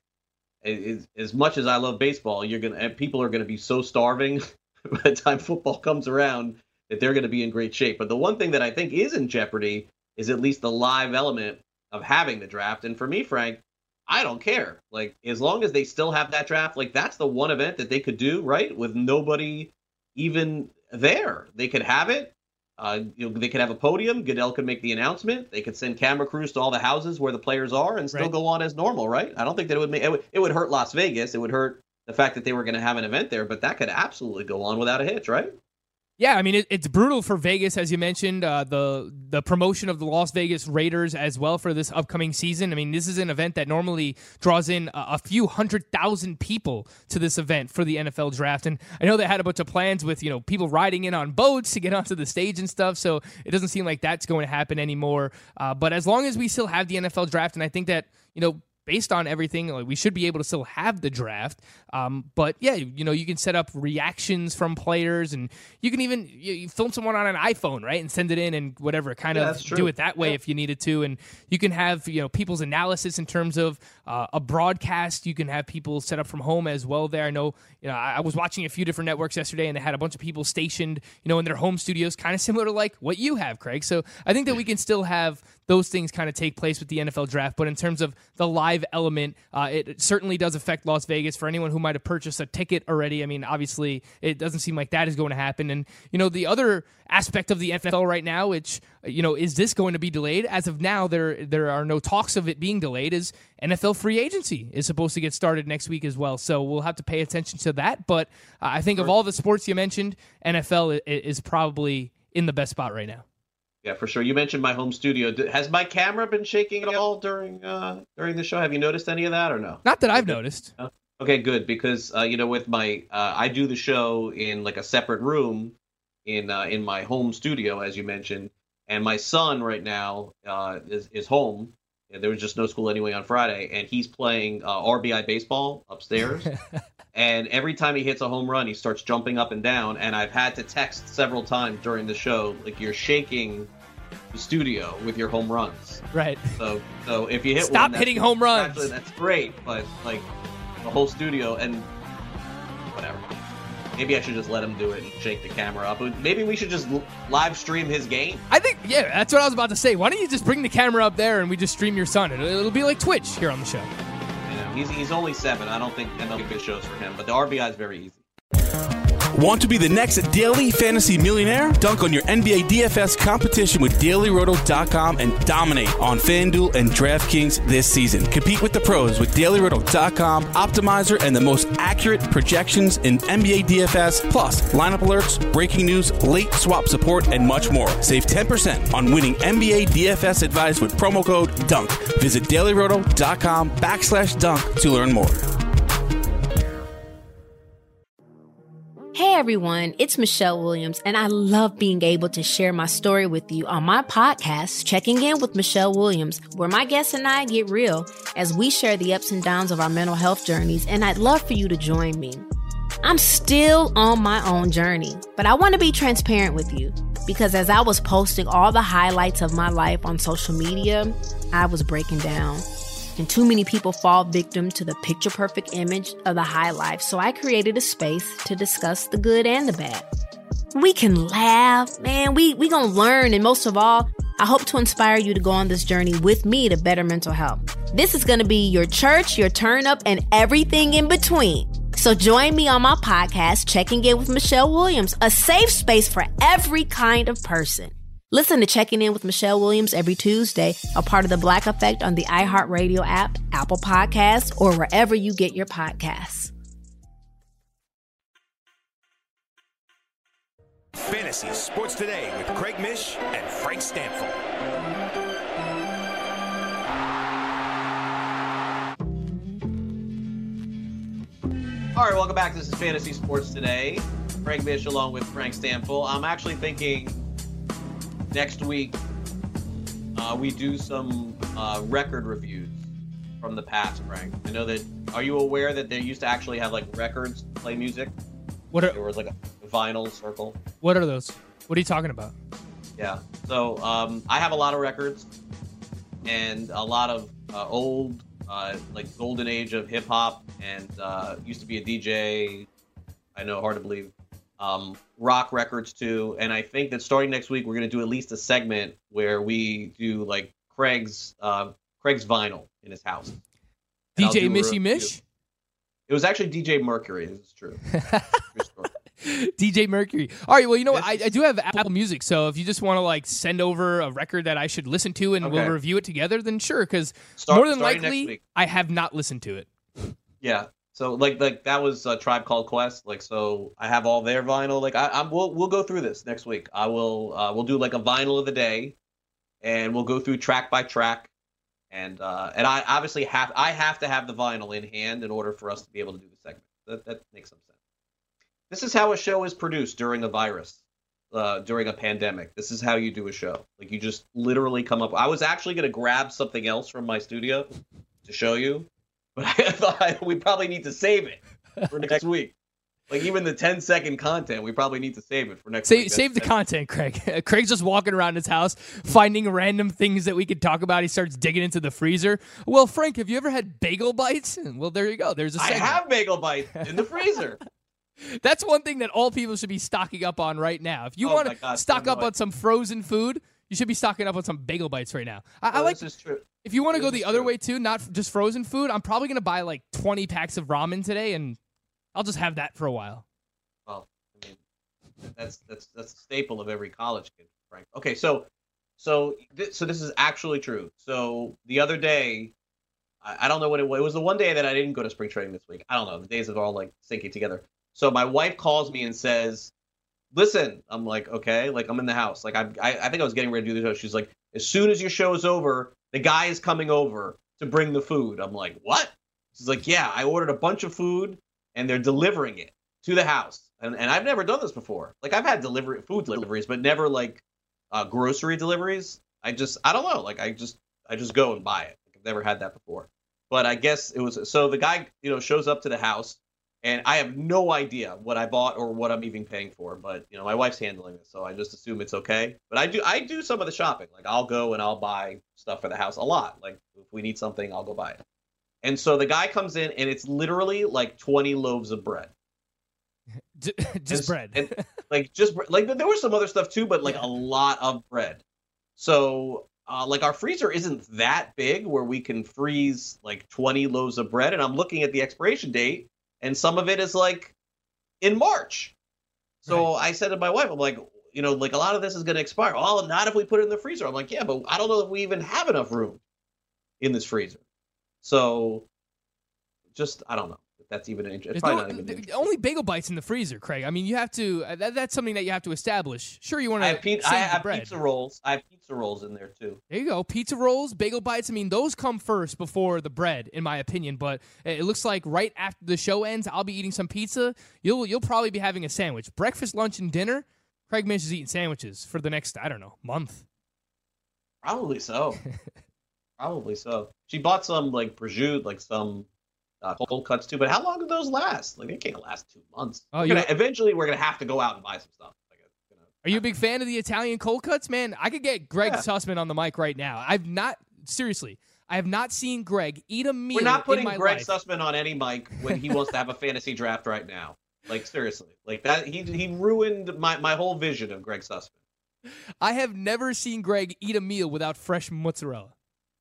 as, as much as I love baseball, you're gonna people are going to be so starving by the time football comes around that they're going to be in great shape. But the one thing that I think is in jeopardy is at least the live element of having the draft. And for me, Frank, I don't care. Like, as long as they still have that draft, like, that's the one event that they could do, right, with nobody even there. They could have it. Uh, you know, they could have a podium. Goodell could make the announcement. They could send camera crews to all the houses where the players are and still right. go on as normal, right? I don't think that it would make it would, it would hurt Las Vegas. It would hurt the fact that they were going to have an event there, but that could absolutely go on without a hitch, right?
Yeah, I mean, it, it's brutal for Vegas, as you mentioned, uh, the the promotion of the Las Vegas Raiders as well for this upcoming season. I mean, this is an event that normally draws in a, a few hundred thousand people to this event for the N F L draft. And I know they had a bunch of plans with, you know, people riding in on boats to get onto the stage and stuff, so it doesn't seem like that's going to happen anymore. Uh, but as long as we still have the N F L draft, and I think that, you know, based on everything, like, we should be able to still have the draft. Um, but yeah, you know, you can set up reactions from players, and you can even you, you film someone on an iPhone, right, and send it in and whatever, kind
yeah,
of do it that way yeah. if you needed to. And you can have, you know, people's analysis in terms of uh, a broadcast. You can have people set up from home as well there. I know, you know, I, I was watching a few different networks yesterday, and they had a bunch of people stationed, you know, in their home studios, kind of similar to like what you have, Craig. So I think that we can still have those things kind of take place with the N F L draft. But in terms of the live element, uh, it, it certainly does affect Las Vegas. For anyone who might have purchased a ticket already, I mean, obviously, it doesn't seem like that is going to happen. And, you know, the other aspect of the N F L right now, which, you know, is this going to be delayed? As of now, there there are no talks of it being delayed, is N F L free agency is supposed to get started next week as well. So we'll have to pay attention to that. But uh, I think of all the sports you mentioned, N F L is, is probably in the best spot right now.
Yeah, for sure. You mentioned my home studio. Has my camera been shaking at all during uh, during the show? Have you noticed any of that or no?
Not that I've noticed.
No? Okay, good. Because, uh, you know, with my uh, I do the show in like a separate room in uh, in my home studio, as you mentioned. And my son right now uh, is, is home. There was just no school anyway on Friday. And he's playing uh, R B I baseball upstairs. And every time he hits a home run, he starts jumping up and down. And I've had to text several times during the show, like, you're shaking the studio with your home runs.
Right.
So so if you hit
Stop
one,
hitting home runs.
Actually, that's great. But, like, the whole studio and whatever. Maybe I should just let him do it and shake the camera up. Maybe we should just live stream his game.
I think, yeah, that's what I was about to say. Why don't you just bring the camera up there and we just stream your son? It'll, it'll be like Twitch here on the show.
He's he's only seven. I don't think N F L good shows for him, but the R B I is very easy.
Want to be the next daily fantasy millionaire? Dunk on your N B A D F S competition with Daily Roto dot com and dominate on FanDuel and DraftKings this season. Compete with the pros with Daily Roto dot com, Optimizer, and the most accurate projections in N B A D F S, plus lineup alerts, breaking news, late swap support, and much more. Save ten percent on winning N B A D F S advice with promo code DUNK. Visit Daily Roto dot com backslash dunk to learn more.
Hey everyone, it's Michelle Williams, and I love being able to share my story with you on my podcast, Checking In with Michelle Williams, where my guests and I get real as we share the ups and downs of our mental health journeys, and I'd love for you to join me. I'm still on my own journey, but I want to be transparent with you because as I was posting all the highlights of my life on social media, I was breaking down. And too many people fall victim to the picture-perfect image of the high life, so I created a space to discuss the good and the bad. We can laugh, man, we we gonna learn, and most of all, I hope to inspire you to go on this journey with me to better mental health. This is gonna be your church, your turn up, and everything in between. So join me on my podcast, Checking In with Michelle Williams, a safe space for every kind of person. Listen to Checking In with Michelle Williams every Tuesday, a part of the Black Effect on the iHeartRadio app, Apple Podcasts, or wherever you get your podcasts.
Fantasy Sports Today with Craig Mish and Frank Stanford.
All right, welcome back. This is Fantasy Sports Today. Craig Mish along with Frank Stanford. I'm actually thinking next week uh, we do some uh, record reviews from the past, Frank. I know that. Are you aware that they used to actually have like records play music?
What are,
there was like a vinyl circle.
What are those? What are you talking about?
Yeah. So um, I have a lot of records and a lot of uh, old, uh, like golden age of hip hop, and uh, used to be a D J. I know, hard to believe. Um, rock records too, and I think that starting next week we're going to do at least a segment where we do like Craig's uh, Craig's vinyl in his house.
D J Missy Mish?
It was actually D J Mercury. This is true.
D J Mercury. All right, well, you know what? I, I do have Apple Music, so if you just want to like send over a record that I should listen to and
Okay.
we'll review it together, then sure, because
Start-
more than
starting next
likely
week.
I have not listened to it.
Yeah. So like like that was a Tribe Called Quest. Like so, I have all their vinyl. Like I, I'm we'll we'll go through this next week. I will uh, we'll do like a vinyl of the day, and we'll go through track by track, and uh, and I obviously have I have to have the vinyl in hand in order for us to be able to do the segment. That that makes some sense. This is how a show is produced during a virus, uh, during a pandemic. This is how you do a show. Like you just literally come up. I was actually going to grab something else from my studio to show you, but I thought we probably need to save it for next week. Like even the ten second content, we probably need to save it for next
Save,
week.
save the
That's-
content, Craig. Craig's just walking around his house, finding random things that we could talk about. He starts digging into the freezer. Well, Frank, have you ever had bagel bites? Well, there you go. There's a
I
segment.
have bagel bites in the freezer.
That's one thing that all people should be stocking up on right now. If you
Oh
want
my God,
to stock
so
up
annoying.
on some frozen food, you should be stocking up on some bagel bites right now. I, I
Oh,
like.
this is true.
If you want to
This
go the
is
other
true.
way too, not f- just frozen food, I'm probably going to buy like twenty packs of ramen today, and I'll just have that for a while.
Well, I mean, that's that's that's a staple of every college kid, Frank. Okay, so so th- so this is actually true. So the other day, I, I don't know what it was. It was the one day that I didn't go to spring training this week. I don't know. The days are all like syncing together. So my wife calls me and says, "Listen," I'm like, "Okay," like I'm in the house. Like I I, I think I was getting ready to do the show. She's like, "As soon as your show is over, the guy is coming over to bring the food." I'm like, "What?" She's like, "Yeah, I ordered a bunch of food and they're delivering it to the house." And and I've never done this before. Like I've had delivery food deliveries, but never like uh, grocery deliveries. I just I don't know. Like I just I just go and buy it. Like, I've never had that before. But I guess it was so the guy you know shows up to the house, and I have no idea what I bought or what I'm even paying for. But you know my wife's handling it, so I just assume it's okay. But I do I do some of the shopping. Like I'll go and I'll buy stuff for the house a lot. Like if we need something, I'll go buy it. And so the guy comes in, and it's literally like twenty loaves of bread.
Just bread.
And, like just bre- like there was some other stuff too, but like a lot of bread. So uh, like our freezer isn't that big where we can freeze like twenty loaves of bread. And I'm looking at the expiration date, and some of it is like in March. So I said to my wife, I'm like, you know, like a lot of this is going to expire. Oh, not if we put it in the freezer. I'm like, yeah, but I don't know if we even have enough room in this freezer. So just I don't know. That's even it's
There's
probably
no-
not even
th- only bagel bites in the freezer, Craig. I mean, you have to. Uh, that, that's something that you have to establish. Sure, you want
I
to
have, pe-
save
I
the
have
bread.
pizza rolls. I have pizza rolls in there too.
There you go. Pizza rolls, bagel bites. I mean, those come first before the bread, in my opinion. But it looks like right after the show ends, I'll be eating some pizza. You'll you'll probably be having a sandwich. Breakfast, lunch, and dinner. Craig Mish is eating sandwiches for the next, I don't know, month.
Probably so. Probably so. She bought some like prosciutto, like some uh, cold cuts too. But how long do those last? Like they can't last two months.
Oh,
We're
you
gonna,
know-
eventually, we're gonna have to go out and buy some stuff.
Are you a big fan of the Italian cold cuts, man? I could get Greg
Yeah.
Sussman on the mic right now. I've not seriously. I have not seen Greg eat a meal.
We're not
in
putting
my
Greg
life.
Sussman on any mic when he wants to have a fantasy draft right now. Like seriously, like that. He he ruined my my whole vision of Greg Sussman.
I have never seen Greg eat a meal without fresh mozzarella.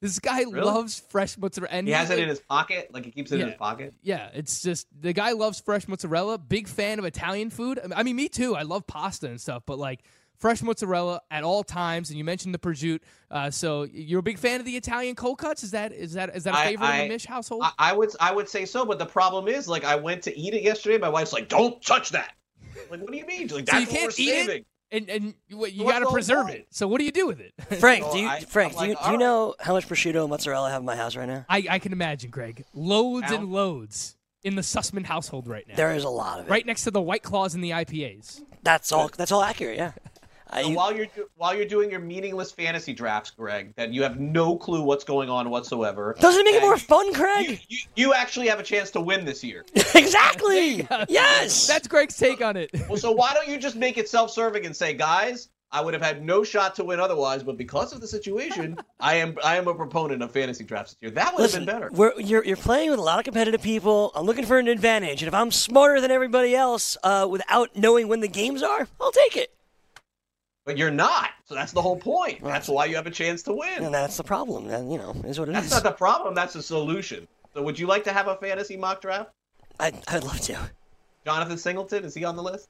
This guy
Really?
loves fresh mozzarella. And
He has it
like-
in his pocket, like he keeps it
Yeah.
in his pocket.
Yeah, it's just the guy loves fresh mozzarella. Big fan of Italian food. I mean, me too. I love pasta and stuff, but like fresh mozzarella at all times. And you mentioned the prosciutto, uh, so you're a big fan of the Italian cold cuts. Is that is that is that a
I-
favorite
I-
in the Mish household?
I, I would I would say so, but the problem is, like, I went to eat it yesterday. My wife's like, "Don't touch that." Like, what do you mean? Like,
so
that's
you
what
can't
we're
eat
saving.
it, and and you, you
What's
got to
the whole
preserve
point?
it. So what do you do with it,
Frank,
So
do you,
I-
Frank,
I'm
do you,
like,
do you
all
know how much prosciutto and mozzarella I have in my house right now?
I, I can imagine, Greg. Loads
Count.
and loads in the Sussman household right now.
There is a lot of it.
Right next to the White Claws and the I P As.
That's all. That's all accurate. Yeah. I,
So while you're do- while you're doing your meaningless fantasy drafts, Greg, that you have no clue what's going on whatsoever.
doesn't it make it
and
more fun, Craig?
You, you, you actually have a chance to win this year.
Exactly. Yes.
That's Greg's take on it.
Well, so why don't you just make it self-serving and say, guys, I would have had no shot to win otherwise, but because of the situation, I am I am a proponent of fantasy drafts this year. That would
Listen,
have been better.
We're, you're you're playing with a lot of competitive people. I'm looking for an advantage, and if I'm smarter than everybody else, uh, without knowing when the games are, I'll take it.
But you're not. So that's the whole point. That's why you have a chance to win.
And that's the problem. And you know, is what it
That's
is.
not the problem. That's the solution. So would you like to have a fantasy mock draft?
I'd, I'd love to.
Jonathan Singleton, is he on the list?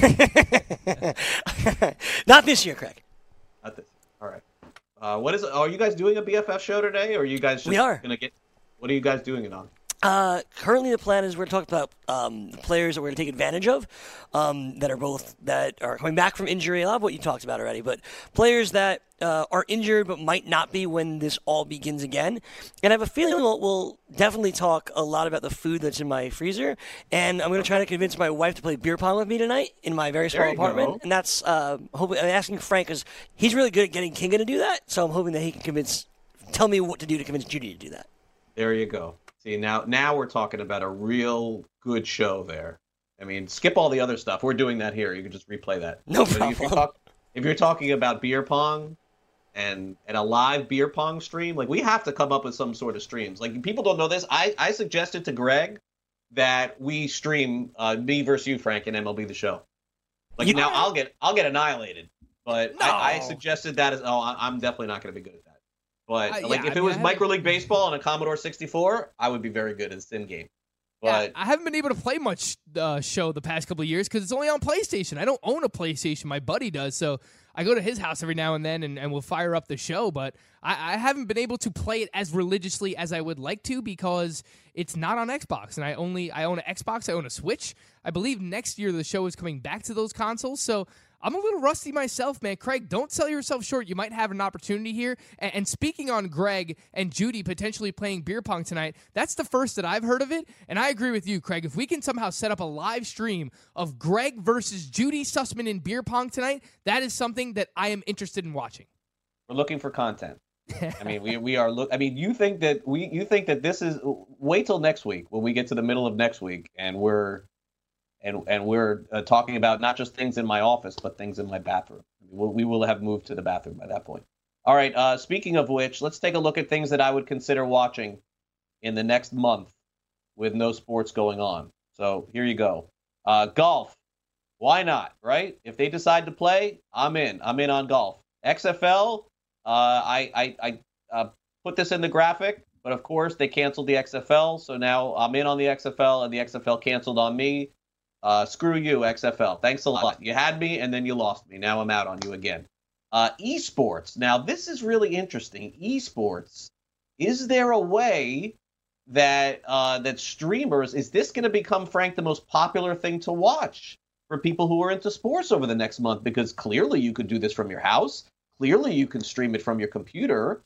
Not this year, Craig.
Not this. All right. Uh, what is? Are you guys doing a B F F show today, or are you guys just
We are.
gonna get? What are you guys doing it on?
Uh, currently, the plan is we're going to talk about um, the players that we're going to take advantage of, um, that are both that are coming back from injury. A lot of what you talked about already, but players that uh, are injured but might not be when this all begins again. And I have a feeling we'll, we'll definitely talk a lot about the food that's in my freezer. And I'm going to try to convince my wife to play beer pong with me tonight in my very small
There you
apartment.
go.
And that's uh, hoping, I'm asking Frank because he's really good at getting Kinga to do that. So I'm hoping that he can convince, tell me what to do to convince Judy to do that.
There you go. See, now now we're talking about a real good show there. I mean, skip all the other stuff. We're doing that here. You can just replay that.
No
But If you're,
problem.
talk, if you're talking about beer pong and and a live beer pong stream, like, we have to come up with some sort of streams. Like, people don't know this. I, I suggested to Greg that we stream uh, me versus you, Frank, in M L B The Show. Like,
You-
now I'll get I'll get annihilated, but
No.
I, I suggested that as oh I- I'm definitely not going to be good at that. But
Uh,
like,
yeah,
if
I
it
mean,
was
I haven't-
micro league baseball on a Commodore sixty-four, I would be very good at Sin Game. But
Yeah, I haven't been able to play much uh, show the past couple of years because it's only on PlayStation. I don't own a PlayStation. My buddy does, so I go to his house every now and then, and, and we'll fire up the show. But I, I haven't been able to play it as religiously as I would like to because it's not on Xbox, and I only I own an Xbox. I own a Switch. I believe next year the show is coming back to those consoles, so I'm a little rusty myself, man. Craig, don't sell yourself short. You might have an opportunity here. And, and speaking on Greg and Judy potentially playing beer pong tonight, that's the first that I've heard of it. And I agree with you, Craig. If we can somehow set up a live stream of Greg versus Judy Sussman in beer pong tonight, that is something that I am interested in watching.
we're looking for content. I mean, we we are look. I mean, you think that we you think that this is? Wait till next week when we get to the middle of next week, and we're and and we're uh, talking about not just things in my office, but things in my bathroom. We'll, we will have moved to the bathroom by that point. All right. Uh, speaking of which, let's take a look at things that I would consider watching in the next month with no sports going on. So here you go. Uh, golf. Why not? Right? If they decide to play, I'm in. I'm in on golf. X F L. Uh, I I, I uh, put this in the graphic, but of course they canceled the X F L, so now I'm in on the X F L, and the X F L canceled on me. Uh, screw you, X F L. Thanks a lot. You had me, and then you lost me. Now I'm out on you again. Uh, esports. Now this is really interesting. Esports. Is there a way that uh, that streamers, is this going to become, Frank, the most popular thing to watch for people who are into sports over the next month? Because clearly you could do this from your house. Clearly you can stream it from your computer.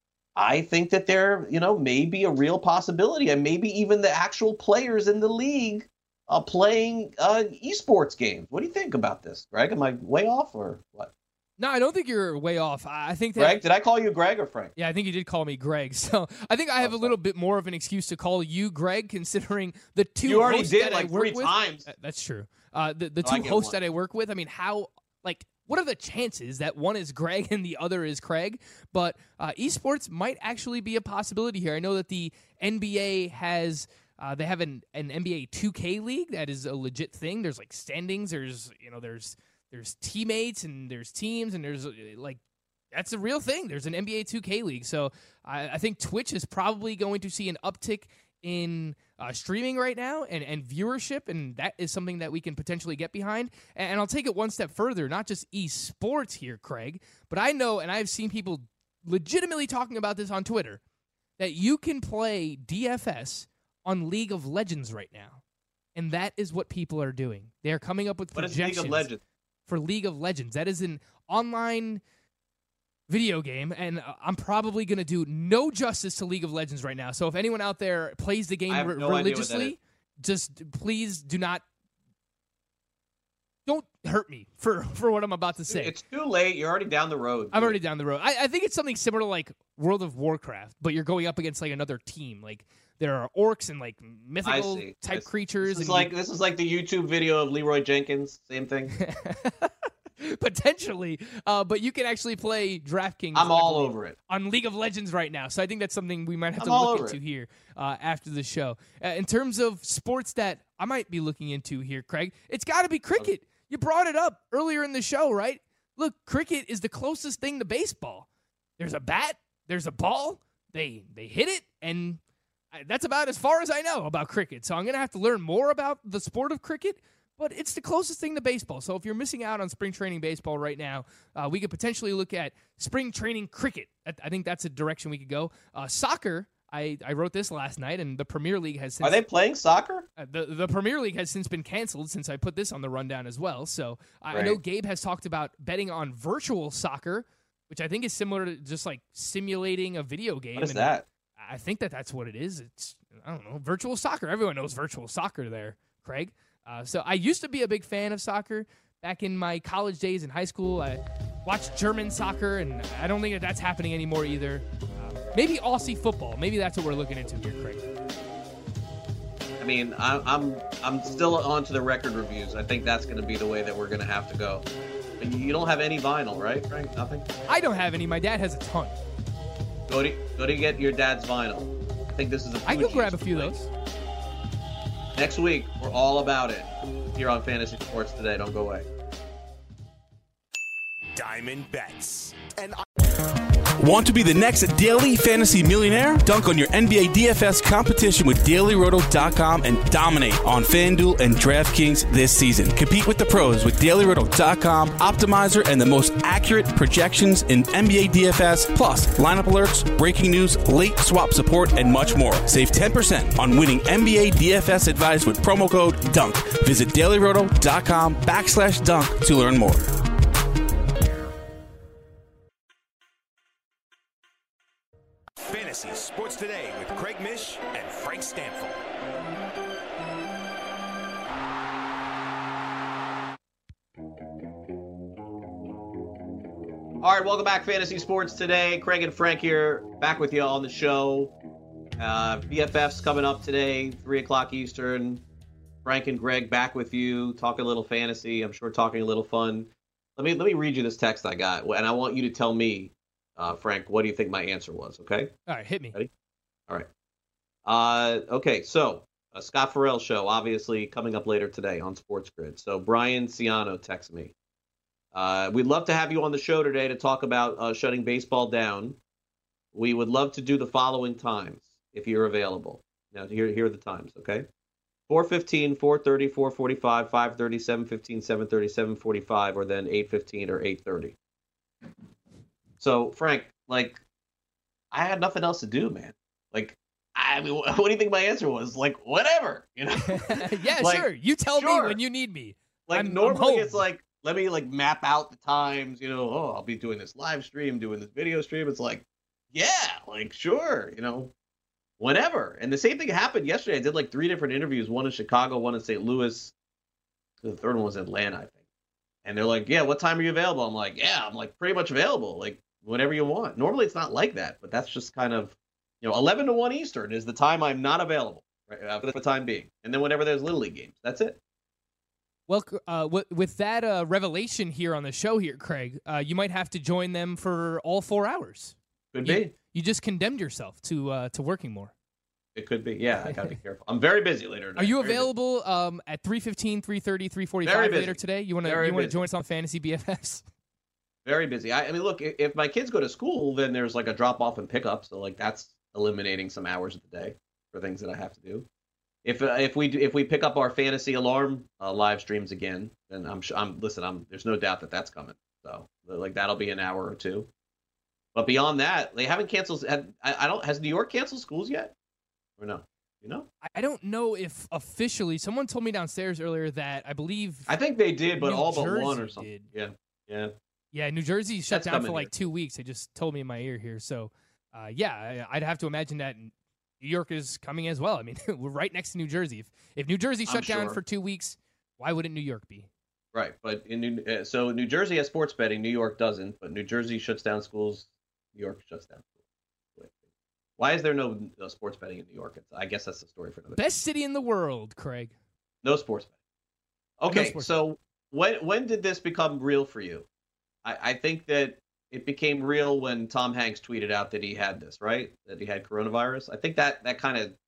I think that there, you know, may be a real possibility, and maybe even the actual players in the league uh, playing uh, esports games. What do you think about this, Greg? Am I way off or what?
No, I don't think you're way off. I I think that
Greg, did I call you Greg or Frank?
Yeah, I think you did call me Greg. So I think I have a little bit more of an excuse to call you Greg, considering the two
You already
hosts
did
that
like
I work
three
with.
times.
Uh, That's true. Uh, the the
Oh, I
two
get
hosts
one.
that I work with. I mean, how like what are the chances that one is Greg and the other is Craig? But uh, esports might actually be a possibility here. I know that the N B A has. Uh, they have an, an N B A two K league that is a legit thing. There's like standings. There's you know there's there's teammates and there's teams and there's uh, like That's a real thing. There's an N B A two K league. So I, I think Twitch is probably going to see an uptick in uh, streaming right now and, and viewership, and that is something that we can potentially get behind. And, and I'll take it one step further, not just esports here, Craig, but I know, and I've seen people legitimately talking about this on Twitter, that you can play D F S on League of Legends right now. And that is what people are doing. They're coming up with
what
projections
is League of Legends?
for League of Legends. That is an online video game, and I'm probably going to do no justice to League of Legends right now. So if anyone out there plays the game
I have
re-
no idea what that
religiously,
is.
just please do not, don't hurt me for, for what I'm about to say.
It's too late. You're already down the road.
I'm already down the road. I, I think it's something similar to like World of Warcraft, but you're going up against like another team. Like there are orcs and like mythical
I see.
type
I see.
creatures.
This is
and
like
you,
this is like the YouTube video of Leroy Jenkins. Same thing.
potentially, uh, but you can actually play DraftKings.
I'm all over it
on League of Legends right now. So I think that's something we might have
I'm
to
all
look
over
into
it.
here uh, after the show. Uh, in terms of sports that I might be looking into here, Craig, it's got to be cricket. You brought it up earlier in the show, right? Look, cricket is the closest thing to baseball. There's a bat, there's a ball, they they hit it, and I, that's about as far as I know about cricket. So I'm going to have to learn more about the sport of cricket, but it's the closest thing to baseball. So if you're missing out on spring training baseball right now, uh, we could potentially look at spring training cricket. I, I think that's a direction we could go. Uh, soccer, I, I wrote this last night, and the Premier League has since...
Are they playing soccer?
Uh, the, the Premier League has since been canceled since I put this on the rundown as well. So I, I know
Right.
Gabe has talked about betting on virtual soccer, which I think is similar to just like simulating a video game.
What is
and
that?
I think that that's what it is. It's, I don't know, virtual soccer. Everyone knows virtual soccer there, Craig. Uh, so I used to be a big fan of soccer back in my college days in high school. I watched German soccer, and I don't think that that's happening anymore either. Uh, maybe Aussie football. Maybe that's what we're looking into here, Craig.
I mean, I, I'm I'm still on to the record reviews. I think that's going to be the way that we're going to have to go. And you don't have any vinyl, right, Frank? Nothing?
I don't have any. My dad has a ton.
Go to go to get your dad's vinyl. I think this is a.
I can grab a few of those.
Next week, we're all about it here on Fantasy Sports Today. Don't go away.
Diamond Bets. And I-
Want to be the next daily fantasy millionaire? Dunk on your N B A D F S competition with Daily Roto dot com and dominate on FanDuel and DraftKings this season. Compete with the pros with Daily Roto dot com, Optimizer, and the most accurate projections in N B A D F S, plus lineup alerts, breaking news, late swap support, and much more. Save ten percent on winning N B A D F S advice with promo code DUNK. Visit Daily Roto dot com backslash dunk to learn more.
Fantasy Sports Today with Craig Mish and Frank Stanfield.
All right, welcome back, Fantasy Sports Today. Craig and Frank here, back with you on the show. Uh, B F F's coming up today, three o'clock Eastern. Frank and Greg back with you, talking a little fantasy. I'm sure talking a little fun. Let me let me read you this text I got, and I want you to tell me, uh, Frank, what do you think my answer was? Okay.
All right, hit me.
Ready? All right. Uh, okay, so a Scott Farrell show, obviously coming up later today on Sports Grid. So Brian Ciano texts me. Uh, we'd love to have you on the show today to talk about uh, shutting baseball down. We would love to do the following times if you're available. Now, here, here are the times, okay? four fifteen, four thirty, four forty-five, five thirty, seven fifteen, seven thirty, seven forty-five, or then eight fifteen or eight thirty. So, Frank, like, I had nothing else to do, man. Like, I mean, what do you think my answer was? Like, whatever, you know?
yeah,
Like,
sure. You tell
sure.
me when you need me.
Like,
I'm- I'm
normally
home.
it's like, let me, like, map out the times, you know, oh, I'll be doing this live stream, doing this video stream. It's like, yeah, like, sure, you know, whenever. And the same thing happened yesterday. I did, like, three different interviews, one in Chicago, one in Saint Louis. The third one was in Atlanta, I think. And they're like, yeah, what time are you available? I'm like, yeah, I'm, like, pretty much available, like, whenever you want. Normally it's not like that, but that's just kind of, you know, eleven to one Eastern is the time I'm not available, right, uh, for the time being. And then whenever there's Little League games, that's it.
Well, uh, w- with that uh, revelation here on the show here, Craig, uh, you might have to join them for all four hours.
Could
you,
be.
You just condemned yourself to uh, to working more.
It could be. Yeah, I gotta be careful. I'm very busy later tonight.
Are you
Very busy.
available um, at three fifteen, three thirty, three
Very
forty-five
busy.
later today? You want to
Very
you want to
busy.
join us on Fantasy B F Fs?
Very busy. I, I mean, look, if, if my kids go to school, then there's like a drop off and pickup. So like that's eliminating some hours of the day for things that I have to do. If uh, if we do, if we pick up our fantasy alarm uh, live streams again, then I'm I'm listen. I'm there's no doubt that that's coming. So like that'll be an hour or two. But beyond that, they haven't canceled. Have, I, I don't. Has New York canceled schools yet? Or no? You know?
I don't know if officially. Someone told me downstairs earlier that I believe.
I think they did, but
New
all but
Jersey
one or something.
did.
Yeah, yeah.
Yeah, New Jersey shut
That's
down for
coming
like two weeks. They just told me in my ear here. So, uh, yeah, I, I'd have to imagine that New York is coming as well. I mean, we're right next to New Jersey. If if New Jersey shut
I'm
down
sure.
for two weeks, why wouldn't New York be?
Right, but in New, uh, so New Jersey has sports betting, New York doesn't. But New Jersey shuts down schools, New York shuts down schools. Why is there no uh, sports betting in New York? It's, I guess that's the story for another.
Best city in the world, Craig.
No sports betting.
No
Okay,
sports
so when when did this become real for you? I, I think that it became real when Tom Hanks tweeted out that he had this, right? That he had coronavirus. I think that that kind of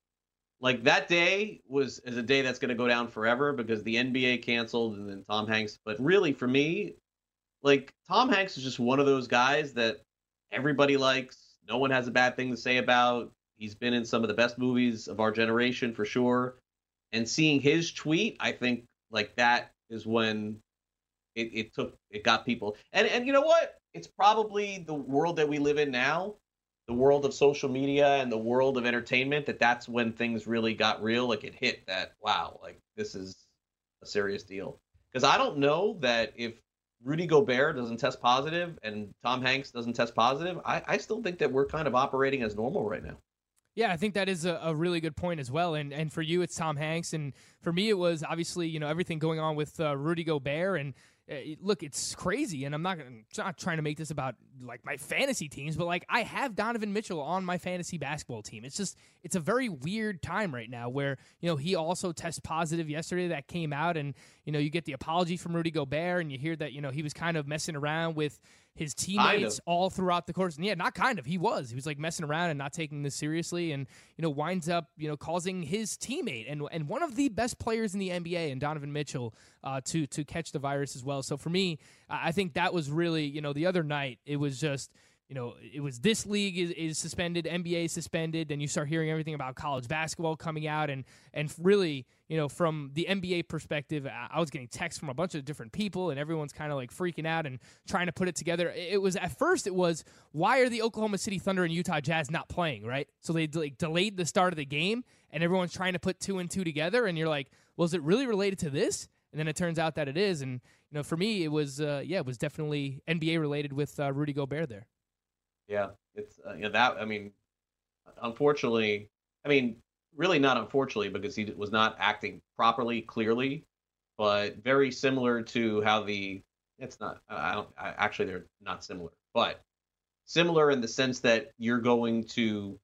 like that day was is a day that's going to go down forever because the N B A canceled and then Tom Hanks. But really, for me, like Tom Hanks is just one of those guys that everybody likes. No one has a bad thing to say about. He's been in some of the best movies of our generation for sure. And seeing his tweet, I think like that is when it, it took it got people. And and you know what? It's probably the world that we live in now, the world of social media and the world of entertainment, that that's when things really got real. Like it hit that, wow, like this is a serious deal. Because I don't know that if Rudy Gobert doesn't test positive and Tom Hanks doesn't test positive, I, I still think that we're kind of operating as normal right now.
Yeah, I think that is a, a really good point as well. And and for you, it's Tom Hanks. And for me, it was obviously, you know, everything going on with uh, Rudy Gobert. And uh, look, it's crazy. And I'm not, gonna, not trying to make this about like my fantasy teams, but like I have Donovan Mitchell on my fantasy basketball team. It's just, it's a very weird time right now where, you know, he also tested positive yesterday. That came out. And, you know, you get the apology from Rudy Gobert and you hear that, you know, he was kind of messing around with his teammates
Kind of.
all throughout the course. And yeah, not kind of. He was. He was like messing around and not taking this seriously and, you know, winds up, you know, causing his teammate and and one of the best players in the N B A and Donovan Mitchell uh, to to catch the virus as well. So for me, I think that was really, you know, the other night, it was just, you know, it was this league is, is suspended, N B A is suspended, and you start hearing everything about college basketball coming out. And, and really, you know, from the N B A perspective, I was getting texts from a bunch of different people, and everyone's kind of like freaking out and trying to put it together. It was, at first, it was, why are the Oklahoma City Thunder and Utah Jazz not playing, right? So they like delayed the start of the game, and everyone's trying to put two and two together, and you're like, well, is it really related to this? And then it turns out that it is. And, you know, for me, it was, uh, yeah, it was definitely N B A related with uh, Rudy Gobert there.
Yeah, it's uh, you know, that. I mean, unfortunately, I mean, really not unfortunately because he was not acting properly, clearly, but very similar to how the. It's not. I don't. I, actually, they're not similar, but similar in the sense that you're going to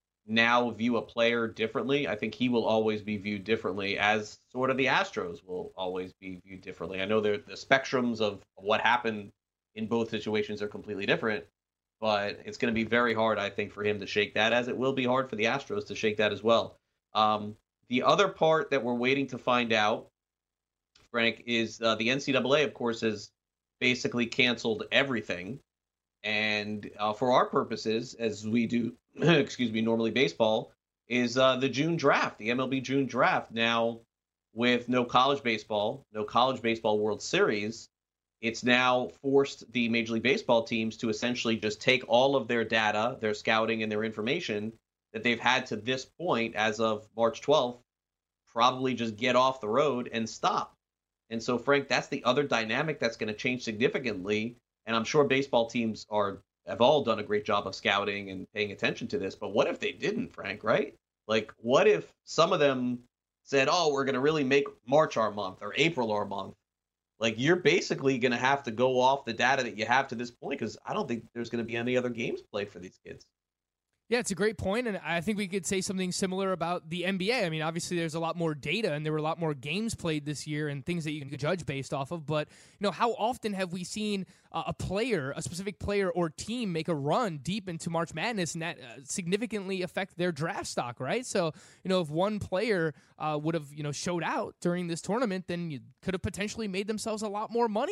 now view a player differently. I think he will always be viewed differently, as sort of the Astros will always be viewed differently. I know the spectrums of what happened in both situations are completely different. But it's going to be very hard, I think, for him to shake that, as it will be hard for the Astros to shake that as well. Um, the other part that we're waiting to find out, Frank, is uh, the N C double A, of course, has basically canceled everything. And uh, for our purposes, as we do, excuse me, normally baseball, is uh, the June draft, the M L B June draft. Now, with no college baseball, no college baseball World Series, it's now forced the Major League Baseball teams to essentially just take all of their data, their scouting, and their information that they've had to this point as of March twelfth, probably just get off the road and stop. And so, Frank, that's the other dynamic that's going to change significantly. And I'm sure baseball teams are have all done a great job of scouting and paying attention to this. But what if they didn't, Frank, right? Like, what if some of them said, oh, we're going to really make March our month or April our month? Like, you're basically going to have to go off the data that you have to this point because I don't think there's going to be any other games played for these kids.
Yeah, it's a great point, and I think we could say something similar about the N B A. I mean, obviously there's a lot more data, and there were a lot more games played this year and things that you can judge based off of, but, you know, how often have we seen uh, a player, a specific player or team make a run deep into March Madness and that uh, significantly affect their draft stock, right? So, you know, if one player uh, would have, you know, showed out during this tournament, then you could have potentially made themselves a lot more money.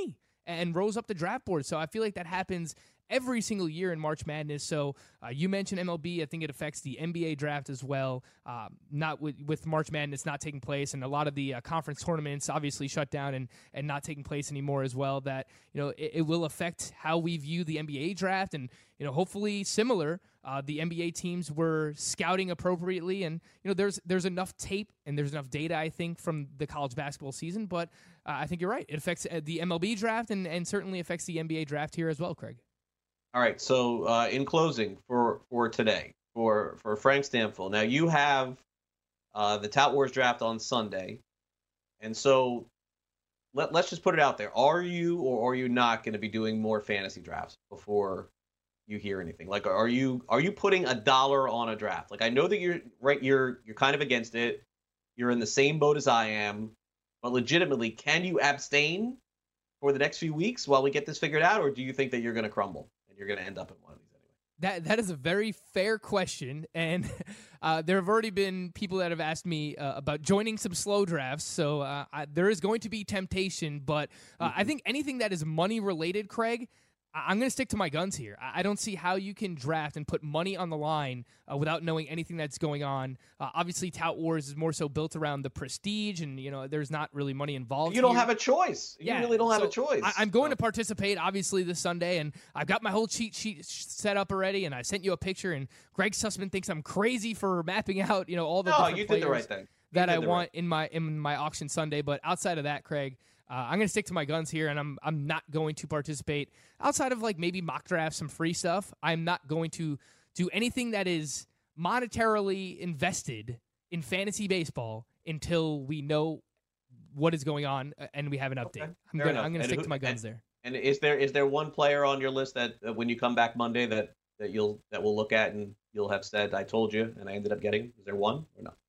and rose up the draft board. So I feel like that happens every single year in March Madness. So uh, you mentioned M L B. I think it affects the N B A draft as well. Uh, not with, with March Madness not taking place, and a lot of the uh, conference tournaments obviously shut down and, and not taking place anymore as well. That you know it, it will affect how we view the N B A draft, and you know hopefully similar. Uh, the N B A teams were scouting appropriately, and you know there's there's enough tape and there's enough data, I think, from the college basketball season. But uh, I think you're right. It affects uh, the M L B draft and, and certainly affects the N B A draft here as well, Craig.
All right, so uh, in closing for, for today, for, for Frank Stampfl, now you have uh, the Tout Wars draft on Sunday, and so let, let's just put it out there. Are you or are you not going to be doing more fantasy drafts before you hear anything? Like, are you are you putting a dollar on a draft? Like, I know that you're right, you're you're kind of against it. You're in the same boat as I am, but legitimately, can you abstain for the next few weeks while we get this figured out, or do you think that you're going to crumble? You're going to end up in one of these anyway.
That that is a very fair question, and uh, there have already been people that have asked me uh, about joining some slow drafts. So uh, I, there is going to be temptation, but uh, mm-hmm. I think anything that is money related, Craig, I'm going to stick to my guns here. I don't see how you can draft and put money on the line uh, without knowing anything that's going on. Uh, obviously, Tout Wars is more so built around the prestige, and you know there's not really money involved.
You don't
here.
have a choice. You
yeah,
really don't have
so
a choice.
I, I'm going so. to participate, obviously, this Sunday, and I've got my whole cheat sheet set up already, and I sent you a picture, and Greg Sussman thinks I'm crazy for mapping out you know all the
no,
different
you
players
did the right thing.
that I
want
right. in my in my auction Sunday. But outside of that, Craig, Uh, I'm going to stick to my guns here, and I'm I'm not going to participate outside of like maybe mock drafts, some free stuff. I'm not going to do anything that is monetarily invested in fantasy baseball until we know what is going on and we have an update. Okay. I'm going I'm going to stick
who,
to my guns
and,
there.
And is there is there one player on your list that uh, when you come back Monday that, that you'll that we'll look at and you'll have said I told you and I ended up getting? Is there one or not?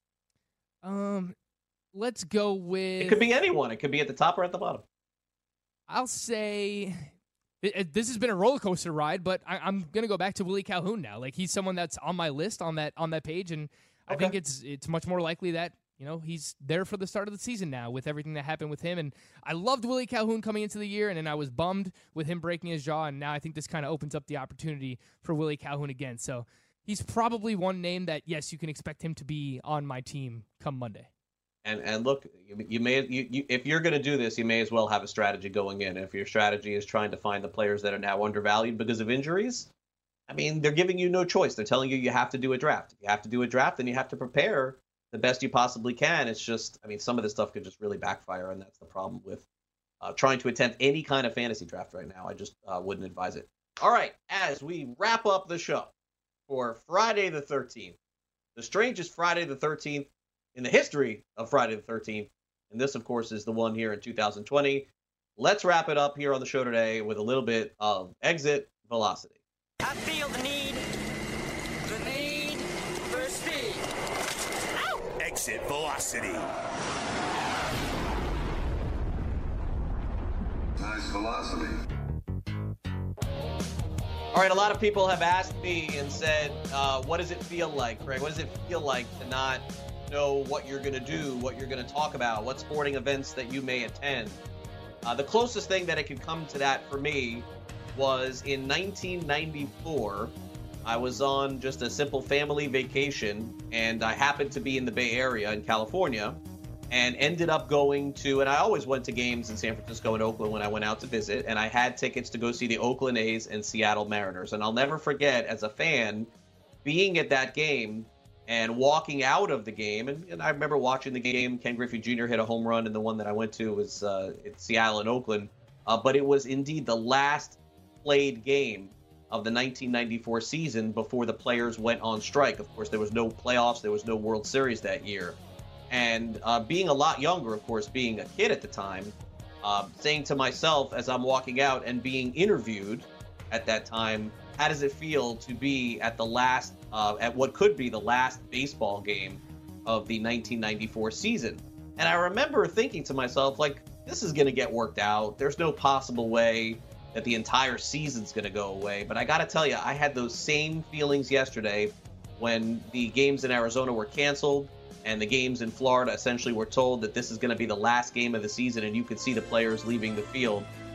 Um. Let's go with...
It could be anyone. It could be at the top or at the bottom.
I'll say... It, it, this has been a roller coaster ride, but I, I'm going to go back to Willie Calhoun now. Like, he's someone that's on my list on that on that page, and I
Okay.
think it's it's much more likely that, you know, he's there for the start of the season now with everything that happened with him. And I loved Willie Calhoun coming into the year, and then I was bummed with him breaking his jaw, and now I think this kind of opens up the opportunity for Willie Calhoun again. So he's probably one name that, yes, you can expect him to be on my team come Monday.
And and look, you, you may you, you if you're going to do this, you may as well have a strategy going in. If your strategy is trying to find the players that are now undervalued because of injuries, I mean, they're giving you no choice. They're telling you you have to do a draft. If you have to do a draft, then you have to prepare the best you possibly can. It's just, I mean, some of this stuff could just really backfire, and that's the problem with uh, trying to attempt any kind of fantasy draft right now. I just uh, wouldn't advise it. All right, as we wrap up the show for Friday the thirteenth, the strangest Friday the thirteenth in the history of Friday the thirteenth, and this, of course, is the one here in two thousand twenty. Let's wrap it up here on the show today with a little bit of exit velocity.
I feel the need, the need for speed. Ow!
Exit velocity.
Nice velocity.
All right, a lot of people have asked me and said, uh, what does it feel like, Craig? What does it feel like to not know what you're going to do, what you're going to talk about, what sporting events that you may attend? Uh, the closest thing that it could come to that for me was in nineteen ninety-four. I was on just a simple family vacation, and I happened to be in the Bay Area in California, and ended up going to, and I always went to games in San Francisco and Oakland when I went out to visit, and I had tickets to go see the Oakland A's and Seattle Mariners. And I'll never forget, as a fan, being at that game and walking out of the game, and, and I remember watching the game. Ken Griffey Junior hit a home run, and the one that I went to was uh, in Seattle and Oakland. Uh, but it was indeed the last played game of the nineteen ninety-four season before the players went on strike. Of course, there was no playoffs, there was no World Series that year. And uh, being a lot younger, of course, being a kid at the time, uh, saying to myself as I'm walking out and being interviewed at that time, how does it feel to be at the last, uh, at what could be the last baseball game of the nineteen ninety-four season? And I remember thinking to myself, like, this is going to get worked out. There's no possible way that the entire season's going to go away. But I got to tell you, I had those same feelings yesterday when the games in Arizona were canceled and the games in Florida essentially were told that this is going to be the last game of the season, and you could see the players leaving the field.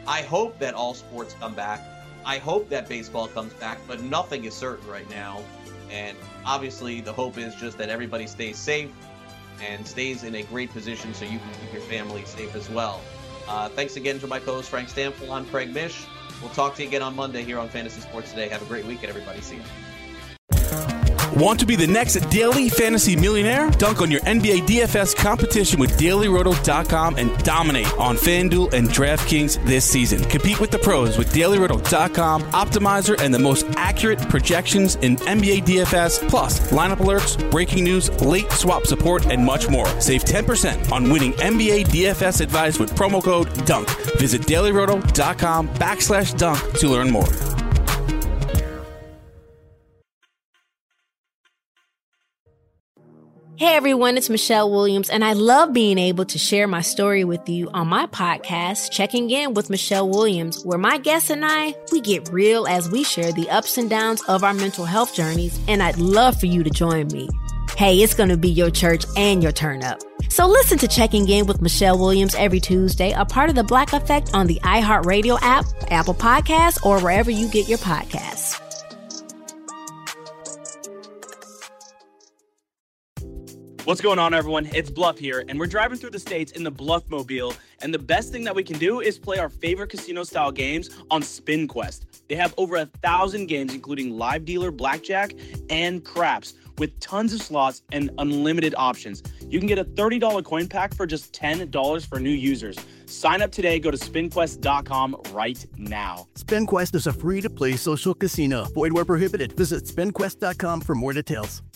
I hope that all sports come back. I hope that baseball comes back, but nothing is certain right now. And obviously, the hope is just that everybody stays safe and stays in a great position so you can keep your family safe as well. Uh, thanks again to my co-host Frank Stanfield. I'm Craig Mish. We'll talk to you again on Monday here on Fantasy Sports Today. Have a great weekend, everybody. See you.
Want to be the next daily fantasy millionaire? Dunk on your N B A D F S competition with Daily Roto dot com and dominate on FanDuel and DraftKings this season. Compete with the pros with Daily Roto dot com, Optimizer, and the most accurate projections in N B A D F S, plus lineup alerts, breaking news, late swap support, and much more. Save ten percent on winning N B A D F S advice with promo code DUNK. Visit Daily Roto dot com backslash dunk to learn more.
Hey everyone, it's Michelle Williams, and I love being able to share my story with you on my podcast, Checking In with Michelle Williams, where my guests and I, we get real as we share the ups and downs of our mental health journeys, and I'd love for you to join me. Hey, it's going to be your church and your turn up. So listen to Checking In with Michelle Williams every Tuesday, a part of the Black Effect on the iHeartRadio app, Apple Podcasts, or wherever you get your podcasts.
What's going on, everyone? It's Bluff here, and we're driving through the states in the Bluff Mobile, and the best thing that we can do is play our favorite casino-style games on SpinQuest. They have over a thousand games, including live dealer, blackjack, and craps, with tons of slots and unlimited options. You can get a thirty dollars coin pack for just ten dollars for new users. Sign up today. Go to spin quest dot com right now.
SpinQuest is a free-to-play social casino. Void where prohibited. Visit spin quest dot com for more details.